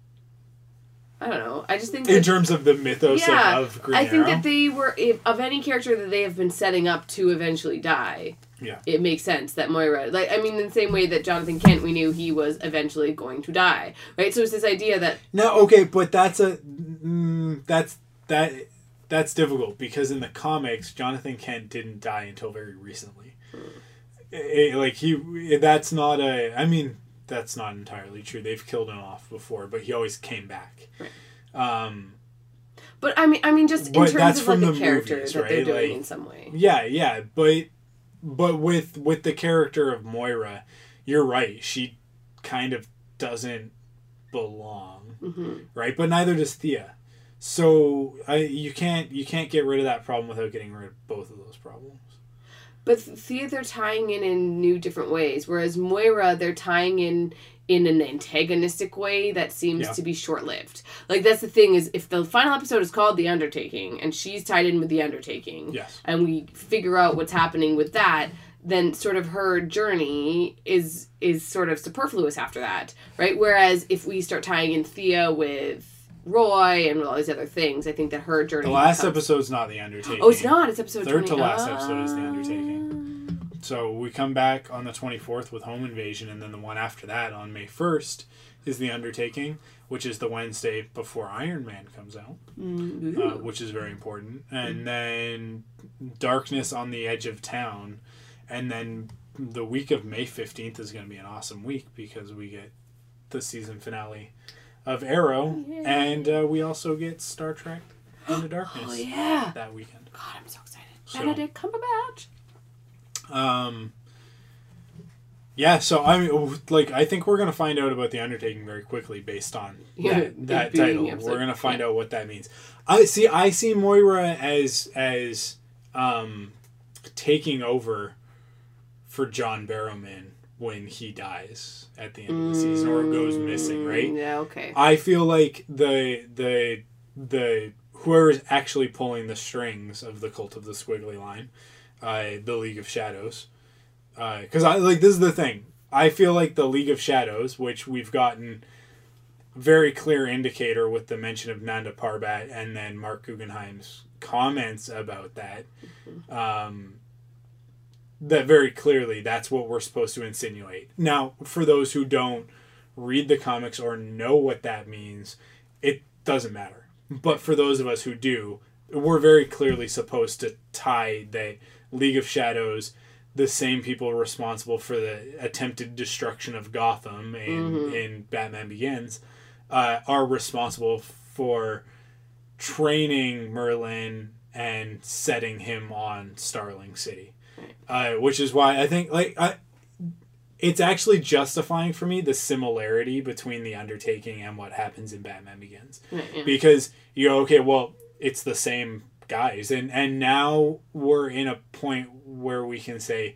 I don't know. I just think in that, terms of the mythos yeah, of, of Green I think Arrow. that they were if, of any character that they have been setting up to eventually die. Yeah. It makes sense that Moira, like, I mean, in the same way that Jonathan Kent, we knew he was eventually going to die, right? So it's this idea that No, okay, but that's a mm, that's that that's difficult because in the comics, Jonathan Kent didn't die until very recently. It- like he, that's not a. I mean, that's not entirely true. They've killed him off before, but he always came back. Right. Um, But I mean, I mean, just in But terms that's of like from the the character movies, that they're right? doing Like- in some way. yeah, yeah, but but with with the character of Moira, you're right. She kind of doesn't belong, hmm right? But neither does Thea. So I you can't you can't get rid of that problem without getting rid of both of those problems. But Thea, they're tying in in new different ways, whereas Moira, they're tying in in an antagonistic way that seems Yeah. to be short-lived. Like, that's the thing, is if the final episode is called The Undertaking, and she's tied in with The Undertaking, Yes. and we figure out what's happening with that, then sort of her journey is is sort of superfluous after that, right? Whereas if we start tying in Thea with Roy and all these other things, I think that her journey The last becomes- episode's not The Undertaking. Oh, it's not. It's episode Third twenty. to last Ah. episode is The Undertaking. So we come back on the twenty-fourth with Home Invasion, and then the one after that on May first is The Undertaking, which is the Wednesday before Iron Man comes out, Mm, uh, ooh. which is very important. And then Darkness on the Edge of Town. And then the week of May fifteenth is going to be an awesome week because we get the season finale of Arrow, Yay. and uh, we also get Star Trek Into Darkness Oh, yeah. that weekend. God, I'm so excited. So- Benedict Cumberbatch. Um, yeah, so I mean, like, I think we're gonna find out about The Undertaking very quickly based on Yeah, that, it that being title. the episode. We're gonna find Yeah. out what that means. I see. I see Moira as as um, taking over for John Barrowman when he dies at the end of the season or goes missing. Right. Mm, Yeah, okay. I feel like the the the whoever's actually pulling the strings of the Cult of the Squiggly Line, uh, the League of Shadows, because I like this is the thing. I feel like the League of Shadows, which we've gotten very clear indicator with the mention of Nanda Parbat and then Mark Guggenheim's comments about that, um, that very clearly that's what we're supposed to insinuate. Now, for those who don't read the comics or know what that means, it doesn't matter. But for those of us who do, we're very clearly supposed to tie the League of Shadows, the same people responsible for the attempted destruction of Gotham in, Mhm. in Batman Begins, uh, are responsible for training Merlin and setting him on Starling City. Uh, which is why I think, like, I, it's actually justifying for me the similarity between The Undertaking and what happens in Batman Begins. Right, yeah. Because you go, okay, well, it's the same guys. And, and now we're in a point where we can say,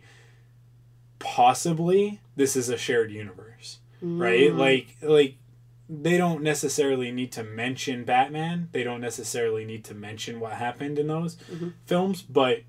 possibly, this is a shared universe. Right? Mm. Like, like they don't necessarily need to mention Batman. They don't necessarily need to mention what happened in those Mhm. films, but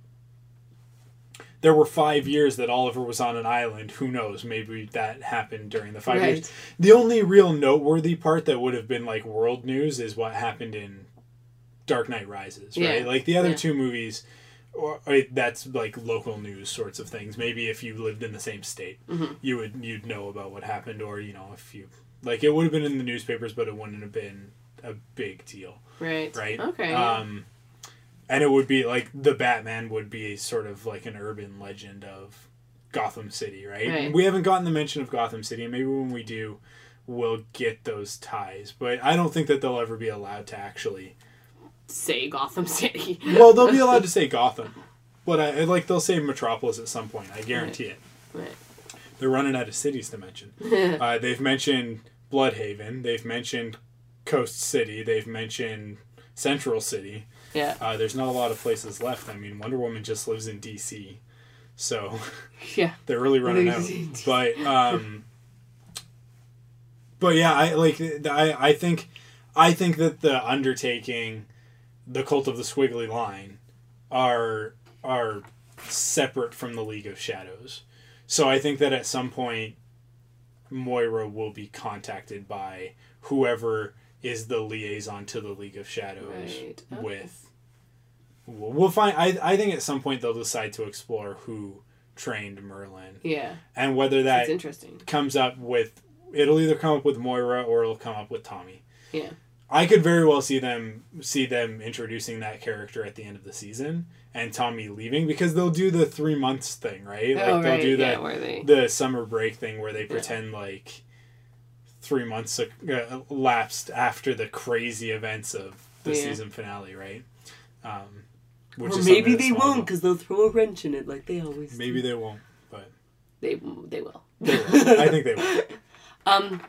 there were five years that Oliver was on an island. Who knows? Maybe that happened during the five Right. years. The only real noteworthy part that would have been like world news is what happened in Dark Knight Rises, right? Yeah. Like the other Yeah. two movies or, or that's like local news sorts of things. Maybe if you lived in the same state, mm-hmm. you would you'd know about what happened, or you know if you like it would have been in the newspapers, but it wouldn't have been a big deal. Right. Right. Okay. Um, and it would be like the Batman would be sort of like an urban legend of Gotham City, right? Right. We haven't gotten the mention of Gotham City, and maybe when we do, we'll get those ties. But I don't think that they'll ever be allowed to actually say Gotham City. Well, they'll be allowed to say Gotham, but I like they'll say Metropolis at some point. I guarantee right. it. Right. They're running out of cities to mention. uh, they've mentioned Bloodhaven. They've mentioned Coast City. They've mentioned Central City. Yeah. Uh, there's not a lot of places left. I mean, Wonder Woman just lives in D C, so yeah, they're really running out. But um, but yeah, I like I I think I think that the Undertaking, the Cult of the Squiggly Line, are are separate from the League of Shadows. So I think that at some point, Moira will be contacted by whoever is the liaison to the League of Shadows right. okay. with. We'll find. I I think at some point they'll decide to explore who trained Merlin. Yeah. And whether that That's interesting. comes up with, it'll either come up with Moira or it'll come up with Tommy. Yeah. I could very well see them see them introducing that character at the end of the season and Tommy leaving, because they'll do the three months thing, right? Like oh, they'll right. do the yeah, where they... the summer break thing where they Yeah. pretend like three months uh, lapsed after the crazy events of the Yeah. season finale, right? Um, which or is maybe something they that's won't, small. because they'll throw a wrench in it like they always Maybe do. they won't, but They they will. they will. I think they will. Um.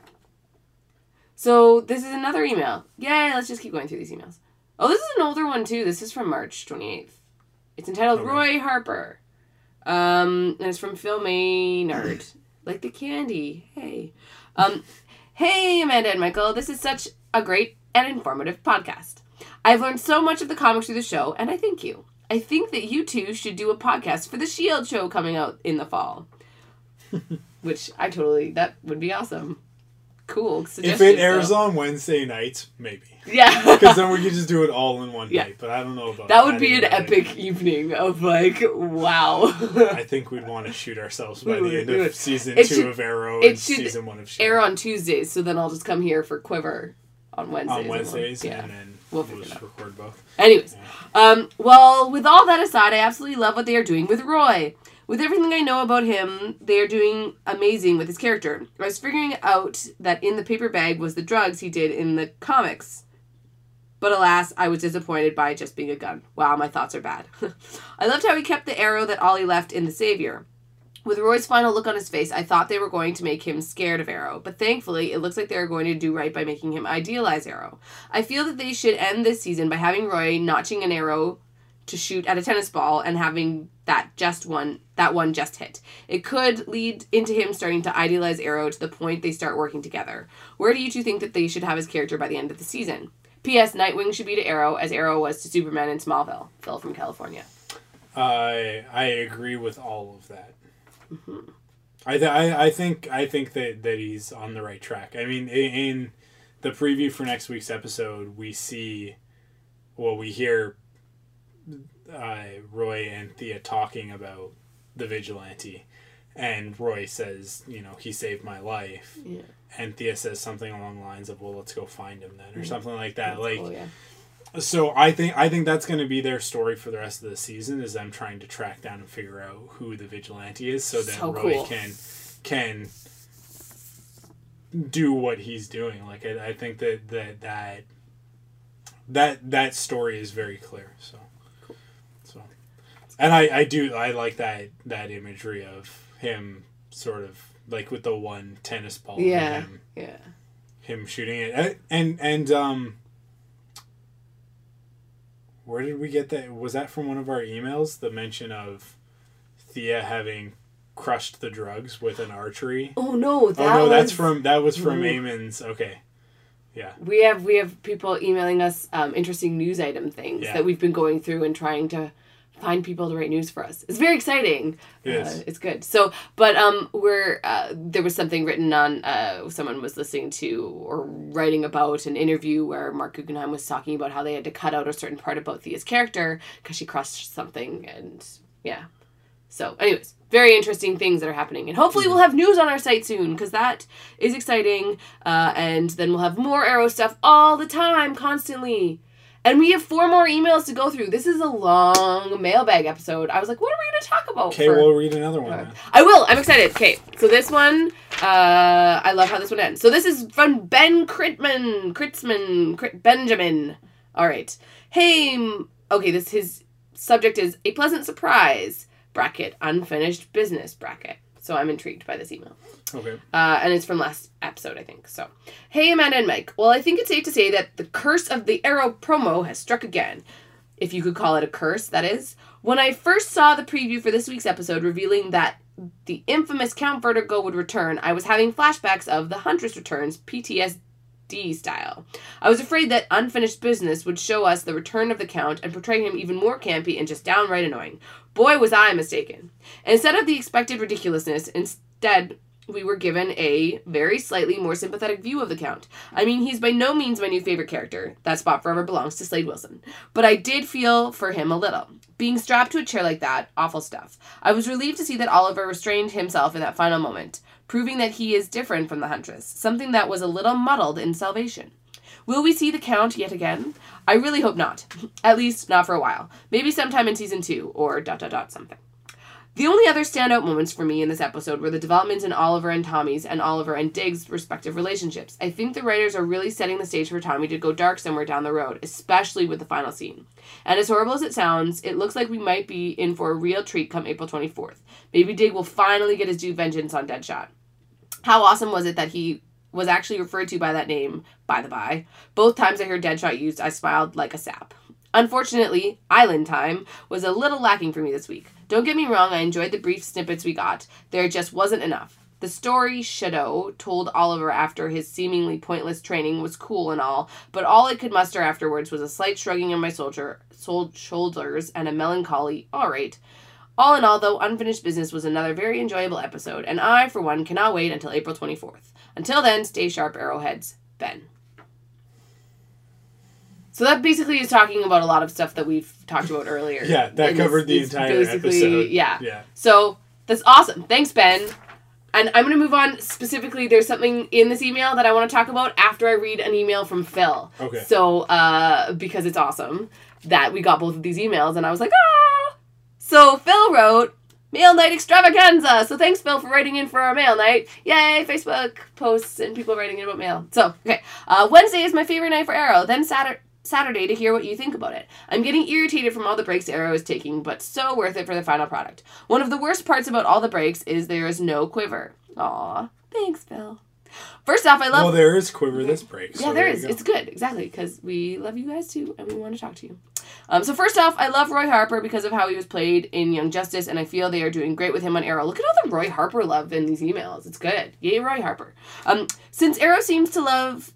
So this is another email. Yay! Let's just keep going through these emails. Oh, this is an older one too. This is from March twenty-eighth. It's entitled Okay. Roy Harper. Um, and it's from Phil Maynard. Like the candy. Hey. Um, hey, Amanda and Michael. This is such a great and informative podcast. I've learned so much of the comics through the show, and I thank you. I think that you two should do a podcast for the S H I E L D show coming out in the fall. Which I totally, that would be awesome. Cool. If suggestion, it airs Phil. on Wednesday nights, maybe. Yeah. Because then we could just do it all in one Yeah. night. But I don't know about That would be an adding epic evening of like, wow. I think we'd want to shoot ourselves by We would, the end we of would. season It two should- of Arrow it and should season one of S H I E L D. Air on Tuesdays, so then I'll just come here for Quiver on Wednesdays. On Wednesdays, Yeah. and then We'll we'll, figure just it out. record both. Anyways, Yeah. um, well, with all that aside, I absolutely love what they are doing with Roy. With everything I know about him, they are doing amazing with his character. I was figuring out that in the paper bag was the drugs he did in the comics. But alas, I was disappointed by it just being a gun. Wow, my thoughts are bad. I loved how he kept the arrow that Ollie left in the Savior. With Roy's final look on his face, I thought they were going to make him scared of Arrow, but thankfully, it looks like they're going to do right by making him idealize Arrow. I feel that they should end this season by having Roy notching an arrow to shoot at a tennis ball and having that just one that one just hit. It could lead into him starting to idealize Arrow to the point they start working together. Where do you two think that they should have his character by the end of the season? P S. Nightwing should be to Arrow as Arrow was to Superman in Smallville. Phil from California. I I agree with all of that. Mm-hmm. I, th- I I think I think that, that he's on the right track. I mean, in, in the preview for next week's episode, we see, well, we hear uh, Roy and Thea talking about the vigilante, and Roy says, you know, he saved my life, Yeah. and Thea says something along the lines of, well, let's go find him then, or something like that. That's like, cool, yeah. so I think I think that's going to be their story for the rest of the season, is them trying to track down and figure out who the vigilante is, so that So Roy cool. can can do what he's doing. Like I, I think that that that that that story is very clear. So, Cool. so, and I I do I like that that imagery of him sort of like with the one tennis ball. and Yeah. Him, Yeah. him shooting it, and and um. Where did we get that? Was that from one of our emails? The mention of Thea having crushed the drugs with an archery. Oh no, that oh no, that's was- from that was from Ooh. Eamon's. Okay, yeah. We have we have people emailing us um, interesting news item things Yeah. that we've been going through and trying to find people to write news for us. It's very exciting. Yes. Uh, it's good. So, but um, we're uh, there was something written on. Uh, someone was listening to or writing about an interview where Mark Guggenheim was talking about how they had to cut out a certain part about Thea's character because she crushed something, and yeah. So, anyways, very interesting things that are happening, and hopefully we'll have news on our site soon because that is exciting. Uh, and then we'll have more Arrow stuff all the time, constantly. And we have four more emails to go through. This is a long mailbag episode. I was like, what are we going to talk about? Okay, for... we'll read another one. Then. I will. I'm excited. Okay, so this one, uh, I love how this one ends. So this is from Ben Critman, Kritzman, Crit- Benjamin. All right. Hey, m- okay, this his subject is a pleasant surprise, bracket, unfinished business, bracket. So I'm intrigued by this email. Okay. Uh, and it's from last episode, I think. So, hey, Amanda and Mike. Well, I think it's safe to say that the curse of the Arrow promo has struck again. If you could call it a curse, that is. When I first saw the preview for this week's episode revealing that the infamous Count Vertigo would return, I was having flashbacks of the Huntress Returns P T S D style. I was afraid that Unfinished Business would show us the return of the Count and portray him even more campy and just downright annoying. Boy, was I mistaken. Instead of the expected ridiculousness, instead we were given a very slightly more sympathetic view of the Count. I mean, he's by no means my new favorite character. That spot forever belongs to Slade Wilson. But I did feel for him a little. Being strapped to a chair like that, awful stuff. I was relieved to see that Oliver restrained himself in that final moment, proving that he is different from the Huntress, something that was a little muddled in Salvation. Will we see the Count yet again? I really hope not. At least not for a while. Maybe sometime in season two, or dot dot dot something. The only other standout moments for me in this episode were the developments in Oliver and Tommy's and Oliver and Dig's respective relationships. I think the writers are really setting the stage for Tommy to go dark somewhere down the road, especially with the final scene. And as horrible as it sounds, it looks like we might be in for a real treat come April twenty-fourth. Maybe Dig will finally get his due vengeance on Deadshot. How awesome was it that he was actually referred to by that name, by the by? Both times I heard Deadshot used, I smiled like a sap. Unfortunately, Island Time was a little lacking for me this week. Don't get me wrong, I enjoyed the brief snippets we got. There just wasn't enough. The story Shadow told Oliver after his seemingly pointless training was cool and all, but all I could muster afterwards was a slight shrugging of my soldier, sol- shoulders and a melancholy, all right. All in all, though, Unfinished Business was another very enjoyable episode, and I, for one, cannot wait until April twenty-fourth. Until then, stay sharp, Arrowheads. Ben. So that basically is talking about a lot of stuff that we've talked about earlier. Yeah, that covered the entire episode. Yeah. Yeah. So that's awesome. Thanks, Ben. And I'm going to move on specifically. There's something in this email that I want to talk about after I read an email from Phil. Okay. So, uh, because it's awesome that we got both of these emails, and I was like, ah! So Phil wrote, Mail Night Extravaganza! So thanks, Phil, for writing in for our Mail Night. Yay, Facebook posts and people writing in about mail. So, okay. Uh, Wednesday is my favorite night for Arrow. Then Saturday... Saturday to hear what you think about it. I'm getting irritated from all the breaks Arrow is taking, but so worth it for the final product. One of the worst parts about all the breaks is there is no quiver. Aw, thanks, Phil. First off, I love... Well, there is quiver this break. Yeah, so there there is. go. It's good, exactly, because we love you guys too, and we want to talk to you. Um, so first off, I love Roy Harper because of how he was played in Young Justice, and I feel they are doing great with him on Arrow. Look at all the Roy Harper love in these emails. It's good. Yay, Roy Harper. Um, since Arrow seems to love...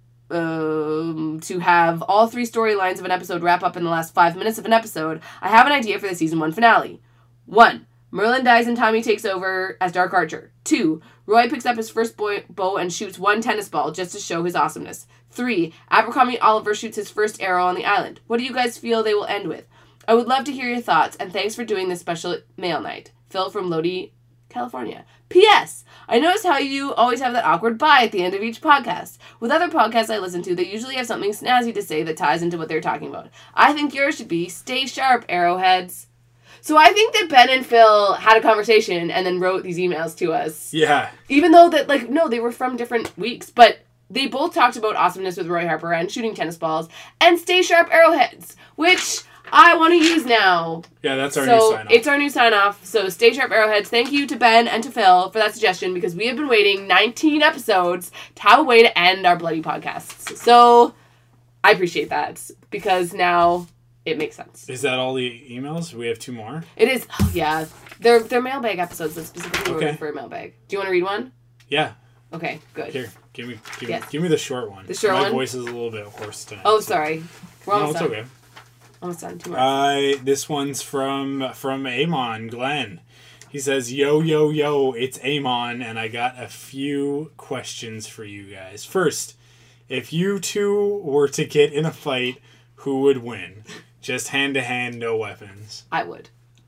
Um, to have all three storylines of an episode wrap up in the last five minutes of an episode, I have an idea for the season one finale. One, Merlin dies and Tommy takes over as Dark Archer. Two, Roy picks up his first boy- bow and shoots one tennis ball just to show his awesomeness. Three, Abercrombie Oliver shoots his first arrow on the island. What do you guys feel they will end with? I would love to hear your thoughts, and thanks for doing this special mail night. Phil from Lodi, California. P S. I noticed how you always have that awkward bye at the end of each podcast. With other podcasts I listen to, they usually have something snazzy to say that ties into what they're talking about. I think yours should be, stay sharp, Arrowheads. So I think that Ben and Phil had a conversation and then wrote these emails to us. Yeah. Even though that, like, no, they were from different weeks, but they both talked about awesomeness with Roy Harper and shooting tennis balls and stay sharp, Arrowheads, which... I want to use now. Yeah, that's our so new sign-off. It's our new sign-off. So stay sharp, Arrowheads. Thank you to Ben and to Phil for that suggestion because we have been waiting nineteen episodes to have a way to end our bloody podcasts. So I appreciate that because now it makes sense. Is that all the emails? We have two more? It is. Oh, yeah. They're, they're mailbag episodes that specifically okay. wrote for a mailbag. Do you want to read one? Yeah. Okay, good. Here, give me give, yes. me, give me the short one. The short My one? My voice is a little bit hoarse tonight. Oh, so. sorry. We're no, almost it's done. okay. Almost done. Two more. Uh, this one's from from Amon Glenn. He says, "Yo, yo, yo, it's Amon, and I got a few questions for you guys. First, if you two were to get in a fight, who would win? Just hand to hand, no weapons." I would.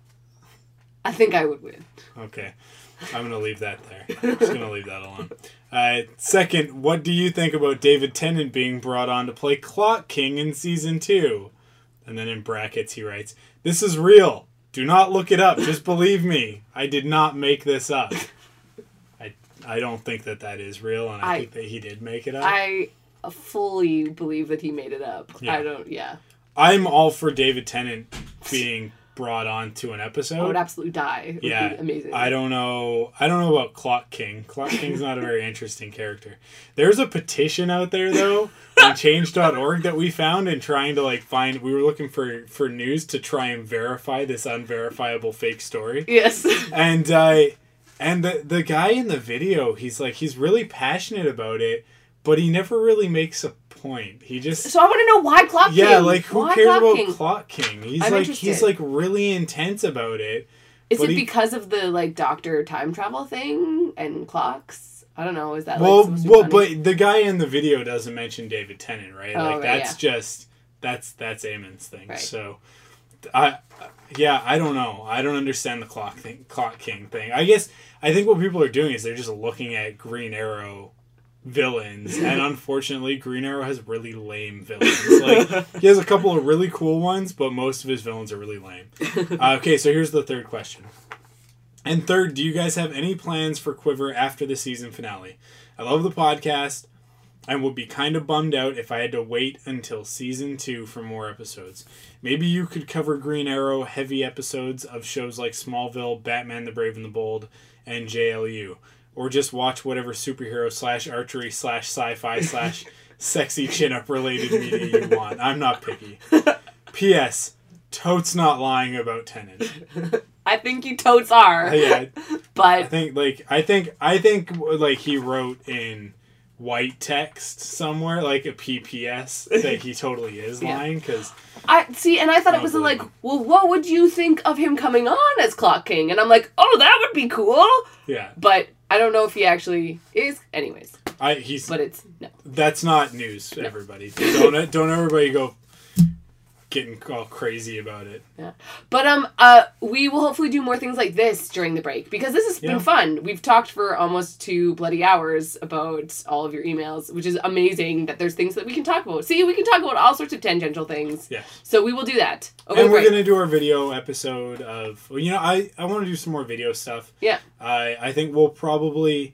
I think I would win. Okay. I'm going to leave that there. I'm just going to leave that alone. Uh, second, what do you think about David Tennant being brought on to play Clock King in season two? And then in brackets he writes, "This is real. Do not look it up. Just believe me. I did not make this up." I I don't think that that is real, and I, I think that he did make it up. I fully believe that he made it up. Yeah. I don't, yeah. I'm all for David Tennant being brought on to an episode. I would absolutely die. It would yeah, be amazing. I don't know. I don't know about Clock King. Clock King's not a very interesting character. There's a petition out there though on change dot org that we found and trying to like find. We were looking for for news to try and verify this unverifiable fake story. Yes. And uh, and the the guy in the video, he's like he's really passionate about it, but he never really makes a point. He just So I want to know why Clock King. Yeah, like who why cares Clock about King? Clock King? He's I'm like interested. he's like really intense about it. Is it he, because of the like doctor time travel thing and clocks? I don't know. Is that like well, supposed to be well, funny? but the guy in the video doesn't mention David Tennant, right? Oh, like right, that's yeah. just that's that's Eamon's thing. Right. So, I yeah, I don't know. I don't understand the clock thing, Clock King thing. I guess I think what people are doing is they're just looking at Green Arrow villains, and unfortunately, Green Arrow has really lame villains. Like he has a couple of really cool ones, but most of his villains are really lame. Uh, okay, so here's the third question. And third, do you guys have any plans for Quiver after the season finale? I love the podcast and would be kind of bummed out if I had to wait until season two for more episodes. Maybe you could cover Green Arrow heavy episodes of shows like Smallville, Batman the Brave and the Bold, and J L U. Or just watch whatever superhero slash archery slash sci-fi slash sexy chin-up related media you want. I'm not picky. P S. Totes not lying about Tennant. I think you totes are. Yeah. But I think like I think I think like he wrote in white text somewhere like a P P S that he totally is Yeah. lying because I see, and I thought it was like, well, what would you think of him coming on as Clock King? And I'm like, oh, that would be cool. yeah But I don't know if he actually is. Anyways, I he's but it's no. that's not news. Everybody don't don't everybody go getting all crazy about it. Yeah. But um uh we will hopefully do more things like this during the break because this has Yeah. been fun. We've talked for almost two bloody hours about all of your emails, which is amazing that there's things that we can talk about. See, we can talk about all sorts of tangential things. Yeah. So we will do that. Over And the we're break. gonna do our video episode of well, you know I I want to do some more video stuff. Yeah. I I think we'll probably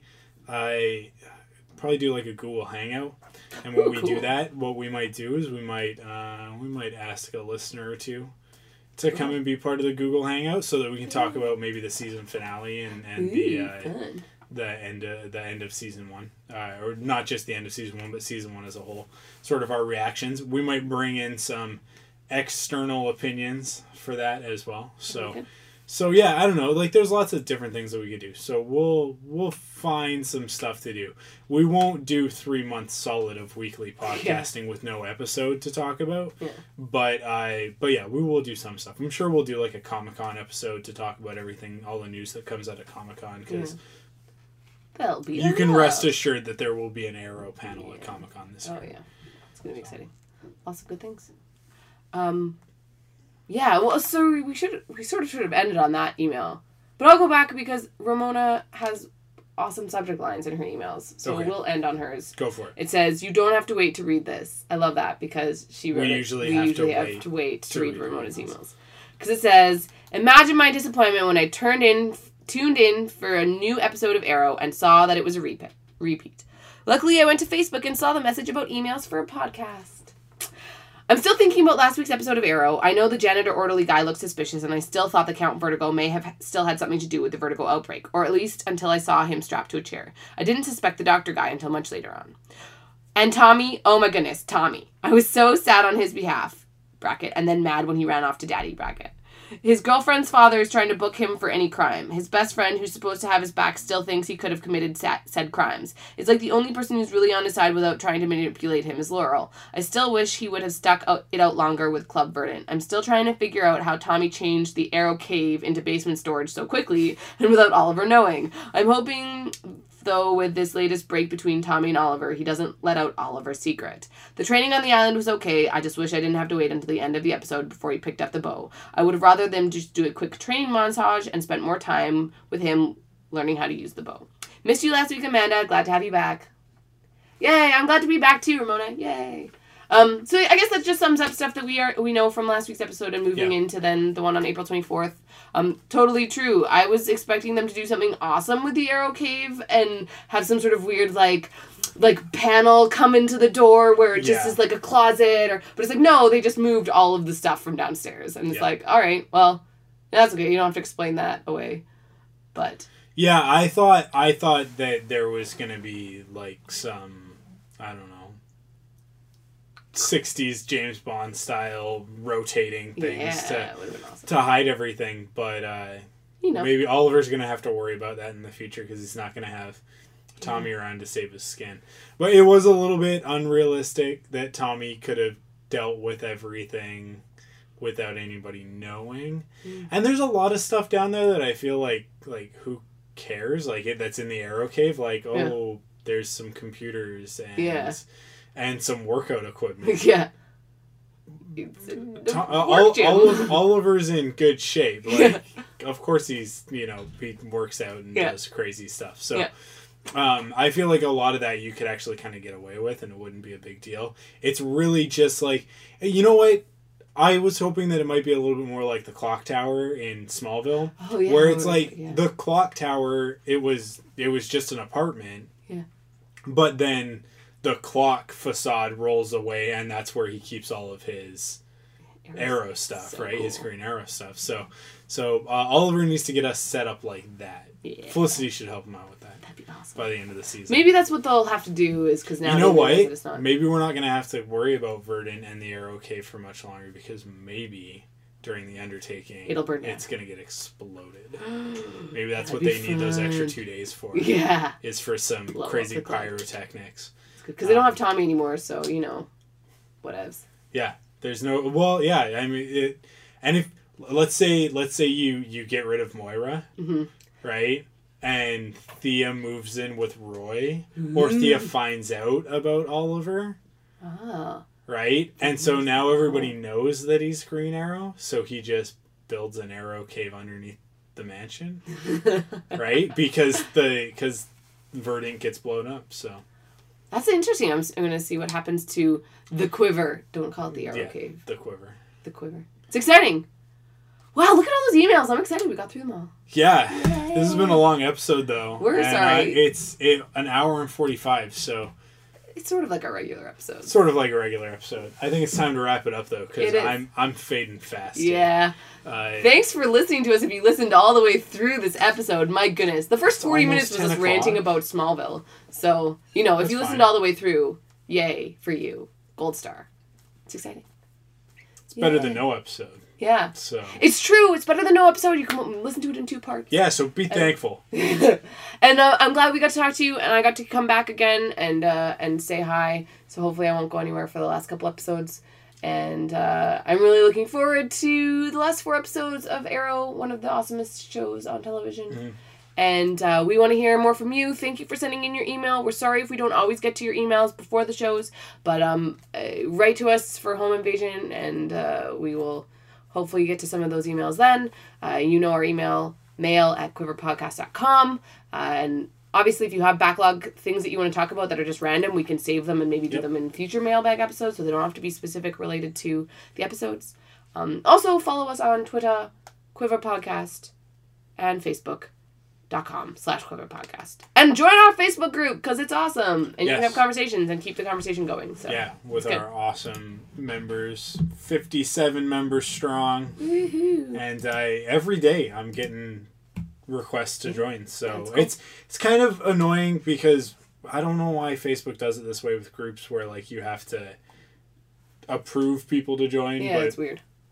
I probably do like a Google Hangout. And when Ooh, we cool. do that, what we might do is we might uh, we might ask a listener or two to come and be part of the Google Hangout so that we can talk about maybe the season finale and, and the Ooh, uh, fun. the end of, the end of season one, uh, or not just the end of season one, but season one as a whole. Sort of our reactions. We might bring in some external opinions for that as well. So. Okay. So yeah, I don't know. Like, there's lots of different things that we could do. So we'll we'll find some stuff to do. We won't do three months solid of weekly podcasting yeah. with no episode to talk about. Yeah. But I, but yeah, we will do some stuff. I'm sure we'll do like a Comic-Con episode to talk about everything, all the news that comes out of Comic-Con, because yeah. That'll be. you can enough. rest assured that there will be an Arrow panel yeah. at Comic-Con this Oh year. yeah, it's gonna be exciting. Lots of good things. Um. Yeah, well, so we should we sort of should have ended on that email, but I'll go back because Ramona has awesome subject lines in her emails, so Okay. we'll end on hers. Go for it. It says, "You don't have to wait to read this." I love that because she wrote We it. usually we have usually to have wait to wait to, to read read Ramona's emails. emails because it says, "Imagine my disappointment when I turned in tuned in for a new episode of Arrow and saw that it was a repeat. Repeat. Luckily, I went to Facebook and saw the message about emails for a podcast." I'm still thinking about last week's episode of Arrow. I know the janitor orderly guy looked suspicious, and I still thought the Count Vertigo may have still had something to do with the Vertigo outbreak, or at least until I saw him strapped to a chair. I didn't suspect the doctor guy until much later on. And Tommy, oh my goodness, Tommy. I was so sad on his behalf, bracket, and then mad when he ran off to daddy, bracket. His girlfriend's father is trying to book him for any crime. His best friend, who's supposed to have his back, still thinks he could have committed sa- said crimes. It's like the only person who's really on his side without trying to manipulate him is Laurel. I still wish he would have stuck out, it out longer with Club Verdant. I'm still trying to figure out how Tommy changed the Arrow Cave into basement storage so quickly and without Oliver knowing. I'm hoping, though, with this latest break between Tommy and Oliver, he doesn't let out Oliver's secret. The training on the island was okay. I just wish I didn't have to wait until the end of the episode before he picked up the bow. I would have rather them just do a quick training montage and spent more time with him learning how to use the bow. Missed you last week, Amanda. Glad to have you back. Yay! I'm glad to be back too, Ramona. Yay! Um, so I guess that just sums up stuff that we are we know from last week's episode and moving yeah. into then the one on April twenty-fourth. Um, totally true. I was expecting them to do something awesome with the Arrow Cave and have some sort of weird like like panel come into the door where it just yeah. is like a closet or but it's like no, they just moved all of the stuff from downstairs and it's yeah. like, all right, well, that's okay. You don't have to explain that away. But yeah, I thought I thought that there was gonna be like some I don't know sixties James Bond style rotating things yeah, to awesome. to hide everything, but uh, you know. maybe Oliver's gonna have to worry about that in the future because he's not gonna have Tommy mm. around to save his skin. But it was a little bit unrealistic that Tommy could have dealt with everything without anybody knowing. Mm. And there's a lot of stuff down there that I feel like like who cares? Like it, that's in the Arrow Cave. Like oh, yeah. there's some computers and. Yeah. And some workout equipment. Yeah. Tom, uh, Ol- Oliver, Oliver's in good shape. Like, yeah. Of course he's, you know, he works out and yeah. does crazy stuff. So, yeah. um, I feel like a lot of that you could actually kind of get away with and it wouldn't be a big deal. It's really just like, you know what? I was hoping that it might be a little bit more like the clock tower in Smallville. Oh, yeah. Where it's like, yeah. the clock tower, it was, it was just an apartment. Yeah. But then the clock facade rolls away and that's where he keeps all of his Arrow stuff, so right? Cool. His Green Arrow stuff. So so uh, Oliver needs to get us set up like that. Yeah. Felicity should help him out with that. That'd be awesome. By the end of the season. Maybe that's what they'll have to do is because now you know what? It's not... Maybe we're not going to have to worry about Verdant and the Arrow Cave for much longer because maybe during the undertaking it'll burn down. It's going to get exploded. Maybe that's That'd what they fun. need those extra two days for. Yeah. Is for some Blow crazy pyrotechnics. Because they don't have Tommy anymore, so, you know, whatevs. Yeah. There's no... Well, yeah. I mean, it... And if... Let's say let's say you, you get rid of Moira, mm-hmm. right? And Thea moves in with Roy. Mm-hmm. Or Thea finds out about Oliver. Oh. Right? And so now everybody knows that he's Green Arrow. So he just builds an arrow cave underneath the mansion. Right? Because the... Because Verdant gets blown up, so... That's interesting. I'm, I'm going to see what happens to the Quiver. Don't call it the Arrow yeah, Cave. the Quiver. The Quiver. It's exciting. Wow, look at all those emails. I'm excited we got through them all. Yeah. Yay. This has been a long episode, though. We're and, sorry. Uh, it's it, an hour and forty-five, so... It's sort of like a regular episode. Sort of like a regular episode. I think it's time to wrap it up, though, because I'm, I'm fading fast. Yeah. Uh, Thanks for listening to us if you listened all the way through this episode. My goodness. The first forty minutes was us ranting about Smallville. So, you know, if That's you listened fine. all the way through, yay for you. Gold star. It's exciting. It's better than no episode. Yeah. So it's true. It's better than no episode. You can listen to it in two parts. Yeah, so be thankful. And uh, I'm glad we got to talk to you, and I got to come back again and uh, and say hi. So hopefully I won't go anywhere for the last couple episodes. And uh, I'm really looking forward to the last four episodes of Arrow, one of the awesomest shows on television. Mm-hmm. And uh, we want to hear more from you. Thank you for sending in your email. We're sorry if we don't always get to your emails before the shows, but um, uh, write to us for Home Invasion, and uh, we will hopefully get to some of those emails then. Uh, you know our email, mail at quiver podcast dot com. Uh, and obviously, if you have backlog things that you want to talk about that are just random, we can save them and maybe do yep. them in future mailbag episodes, so they don't have to be specific related to the episodes. Um, also, follow us on Twitter, Quiver Podcast, and Facebook. Dot com slash Quiver Podcast. And join our Facebook group because it's awesome. And yes. you can have conversations and keep the conversation going. So yeah, with our awesome members. fifty-seven members strong. Woohoo. And I every day I'm getting requests to join. So cool. it's it's kind of annoying because I don't know why Facebook does it this way with groups where like you have to approve people to join. Yeah, but it's weird.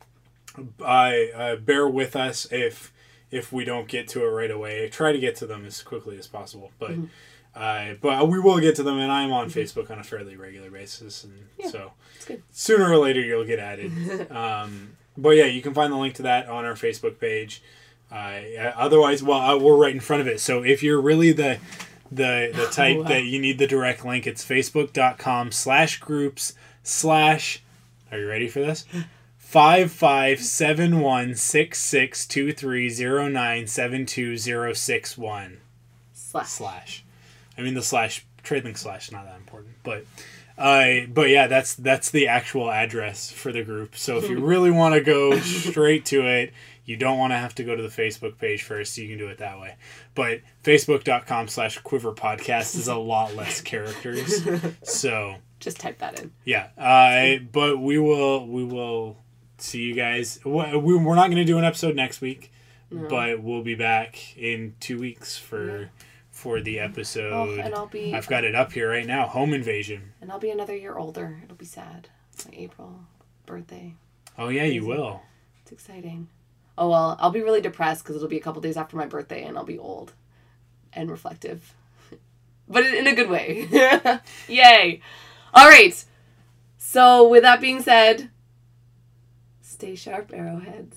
I uh, bear with us if if we don't get to it right away. Try to get to them as quickly as possible, but mm-hmm. uh, but we will get to them. And I'm on mm-hmm. Facebook on a fairly regular basis, and yeah, so sooner or later you'll get added. um, but yeah, you can find the link to that on our Facebook page. Uh, otherwise, well, uh, we're right in front of it. So if you're really the the the type oh, wow. that you need the direct link, it's facebook.com slash groups slash. Are you ready for this? Five five seven one six six two three zero nine seven two zero six one slash slash. I mean the slash trade link slash is not that important, but uh, but yeah, that's that's the actual address for the group. So if you really want to go straight to it, you don't want to have to go to the Facebook page first. You can do it that way. But facebook.com slash quiver podcast is a lot less characters. So just type that in. Yeah. Uh, but we will we will. See you guys. We're not going to do an episode next week, no. but we'll be back in two weeks for yeah. for the episode. Oh, and I'll be. I've got it up here right now. Home Invasion. And I'll be another year older. It'll be sad. My April birthday. Oh yeah, you will. It's exciting. Oh well, I'll be really depressed because it'll be a couple days after my birthday, and I'll be old and reflective, but in a good way. Yay! All right. So with that being said. Stay sharp, arrowheads.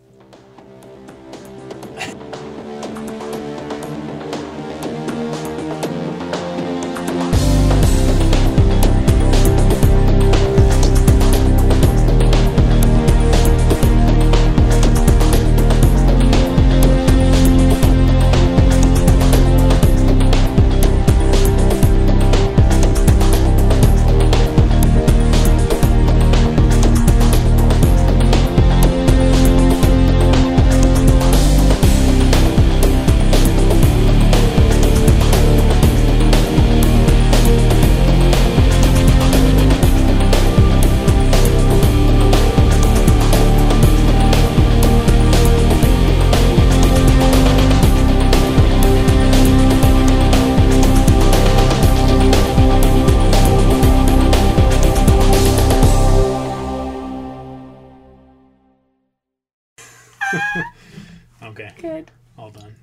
Okay. Good. All done.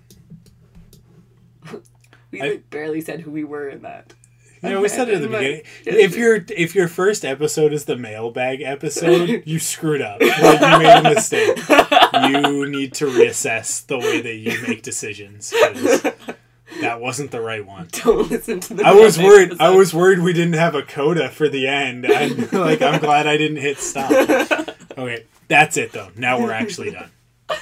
We I, like barely said who we were in that. Yeah, we said it at the beginning. If your if your first episode is the mailbag episode, you screwed up. Like, you made a mistake. You need to reassess the way that you make decisions. 'Cause that wasn't the right one. Don't listen to the I was worried. Episode. I was worried we didn't have a coda for the end. I'm like, I'm glad I didn't hit stop. Okay, that's it though. Now we're actually done.